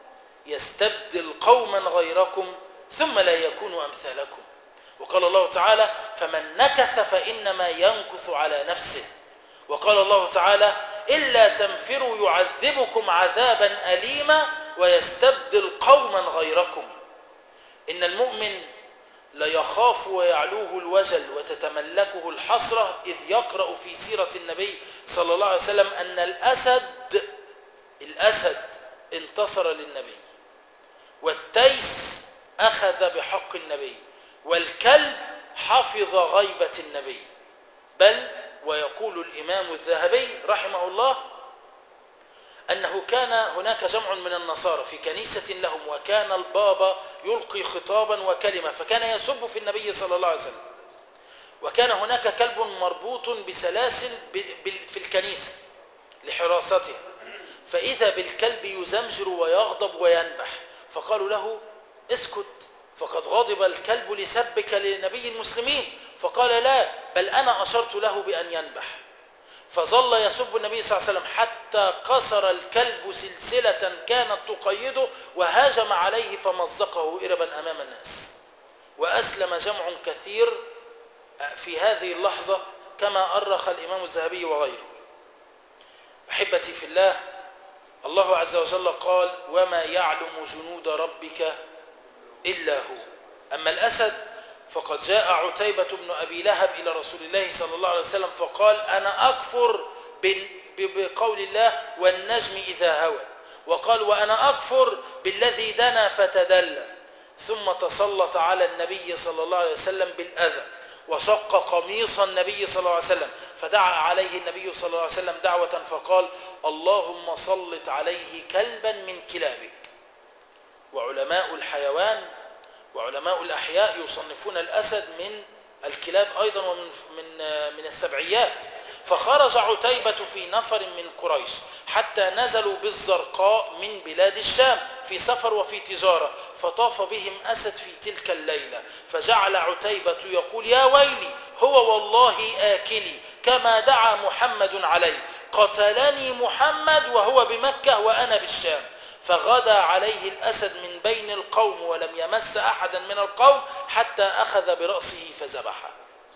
Speaker 1: يستبدل قوما غيركم ثم لا يكونوا أمثالكم. وقال الله تعالى: فمن نكث فإنما ينكث على نفسه. وقال الله تعالى: إلا تنفروا يعذبكم عذابا أليما ويستبدل قوما غيركم. إن المؤمن ليخاف ويعلوه الوجل وتتملكه الحسرة إذ يقرأ في سيرة النبي صلى الله عليه وسلم أن الأسد الأسد انتصر للنبي، والتيس أخذ بحق النبي، والكلب حفظ غيبة النبي. بل ويقول الإمام الذهبي رحمه الله أنه كان هناك جمع من النصارى في كنيسة لهم، وكان البابا يلقي خطابا وكلمة فكان يسب في النبي صلى الله عليه وسلم، وكان هناك كلب مربوط بسلاسل في الكنيسة لحراستها، فإذا بالكلب يزمجر ويغضب وينبح، فقالوا له: اسكت فقد غضب الكلب لسبك لنبي المسلمين، فقال: لا، بل أنا أشرت له بأن ينبح. فظل يسب النبي صلى الله عليه وسلم حتى كسر الكلب سلسلة كانت تقيده وهاجم عليه فمزقه إربا أمام الناس، وأسلم جمع كثير في هذه اللحظة كما أرخ الإمام الذهبي وغيره. أحبتي في الله، الله عز وجل قال: وما يعلم جنود ربك إلا هو. أما الأسد فقد جاء عتيبة بن أبي لهب إلى رسول الله صلى الله عليه وسلم فقال: أنا أكفر بقول الله والنجم إذا هوى، وقال: وأنا أكفر بالذي دنا فتدلى، ثم تسلط على النبي صلى الله عليه وسلم بالأذى وشق قميص النبي صلى الله عليه وسلم، فدعا عليه النبي صلى الله عليه وسلم دعوة فقال: اللهم سلط عليه كلبا من كلابك. وعلماء الحيوان وعلماء الأحياء يصنفون الأسد من الكلاب أيضا ومن من من السبعيات. فخرج عتيبة في نفر من قريش حتى نزلوا بالزرقاء من بلاد الشام في سفر وفي تجارة، فطاف بهم أسد في تلك الليلة، فجعل عتيبة يقول: يا ويلي، هو والله آكلي كما دعا محمد عليه، قتلني محمد وهو بمكة وأنا بالشام. فغدا عليه الأسد من بين القوم ولم يمس أحدا من القوم حتى أخذ برأسه فذبحه.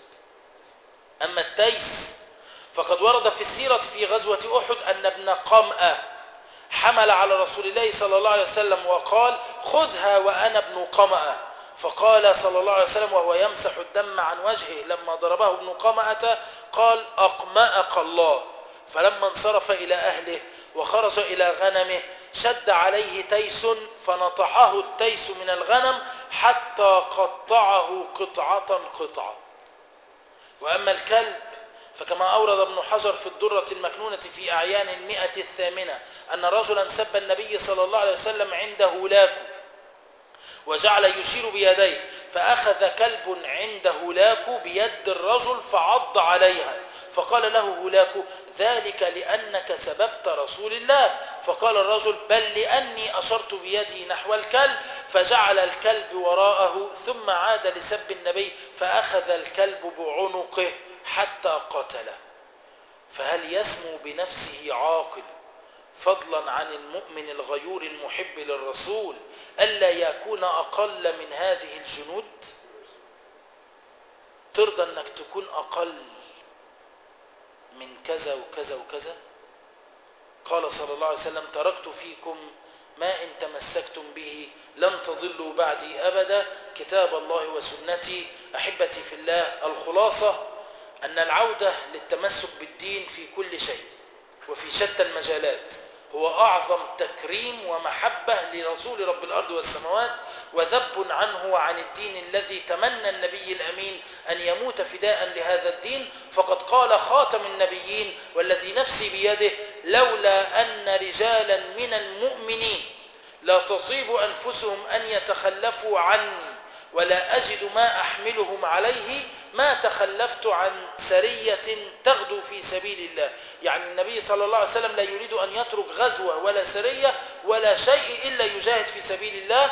Speaker 1: أما التيس فقد ورد في السيرة في غزوة أحد أن ابن قمأة حمل على رسول الله صلى الله عليه وسلم وقال: خذها وأنا ابن قمأة، فقال صلى الله عليه وسلم وهو يمسح الدم عن وجهه لما ضربه ابن قمأة قال: أقمأك الله. فلما انصرف إلى أهله وخرج إلى غنمه شد عليه تيس فنطحه التيس من الغنم حتى قطعه قطعة قطعة. وأما الكلب فكما أورد ابن حجر في الدرة المكنونة في أعيان المئة الثامنة أن رجلا سب النبي صلى الله عليه وسلم عند هولاكو وجعل يشير بيديه، فأخذ كلب عند هولاكو بيد الرجل فعض عليها، فقال له هولاكو: ذلك لأنك سببت رسول الله. فقال الرجل: بل لأني أشرت بيدي نحو الكلب، فجعل الكلب وراءه ثم عاد لسب النبي فأخذ الكلب بعنقه حتى قتله. فهل يسمو بنفسه عاقل فضلا عن المؤمن الغيور المحب للرسول ألا يكون أقل من هذه الجنود؟ ترضى أنك تكون أقل من كذا وكذا وكذا؟ قال صلى الله عليه وسلم: تركت فيكم ما إن تمسكتم به لن تضلوا بعدي أبدا، كتاب الله وسنتي. أحبتي في الله، الخلاصة أن العودة للتمسك بالدين في كل شيء وفي شتى المجالات هو أعظم تكريم ومحبة لرسول رب الأرض والسماوات، وذب عنه وعن الدين الذي تمنى النبي الأمين أن يموت فداء لهذا الدين. فقد قال خاتم النبيين والذي نفسي بيده: لولا أن رجالا من المؤمنين لا تصيب أنفسهم أن يتخلفوا عني ولا أجد ما أحملهم عليه ما تخلفت عن سرية تغدو في سبيل الله. يعني النبي صلى الله عليه وسلم لا يريد أن يترك غزوة ولا سرية ولا شيء إلا يجاهد في سبيل الله،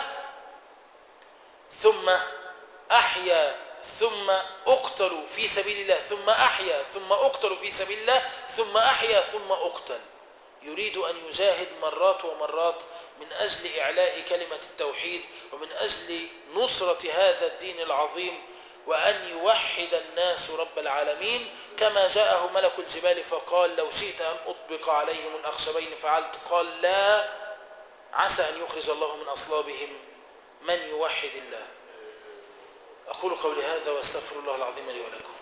Speaker 1: ثم أحيا ثم أقتل في سبيل الله، ثم أحيا ثم أقتل في سبيل الله، ثم أحيا ثم أقتل. يريد أن يجاهد مرات ومرات من أجل إعلاء كلمة التوحيد ومن أجل نصرة هذا الدين العظيم، وأن يوحد الناس رب العالمين. كما جاءه ملك الجبال فقال: لو شئت أن أطبق عليهم الأخشبين فعلت. قال: لا، عسى أن يخرج الله من أصلابهم من يوحد الله. أقول قولي هذا وأستغفر الله العظيم لي ولكم.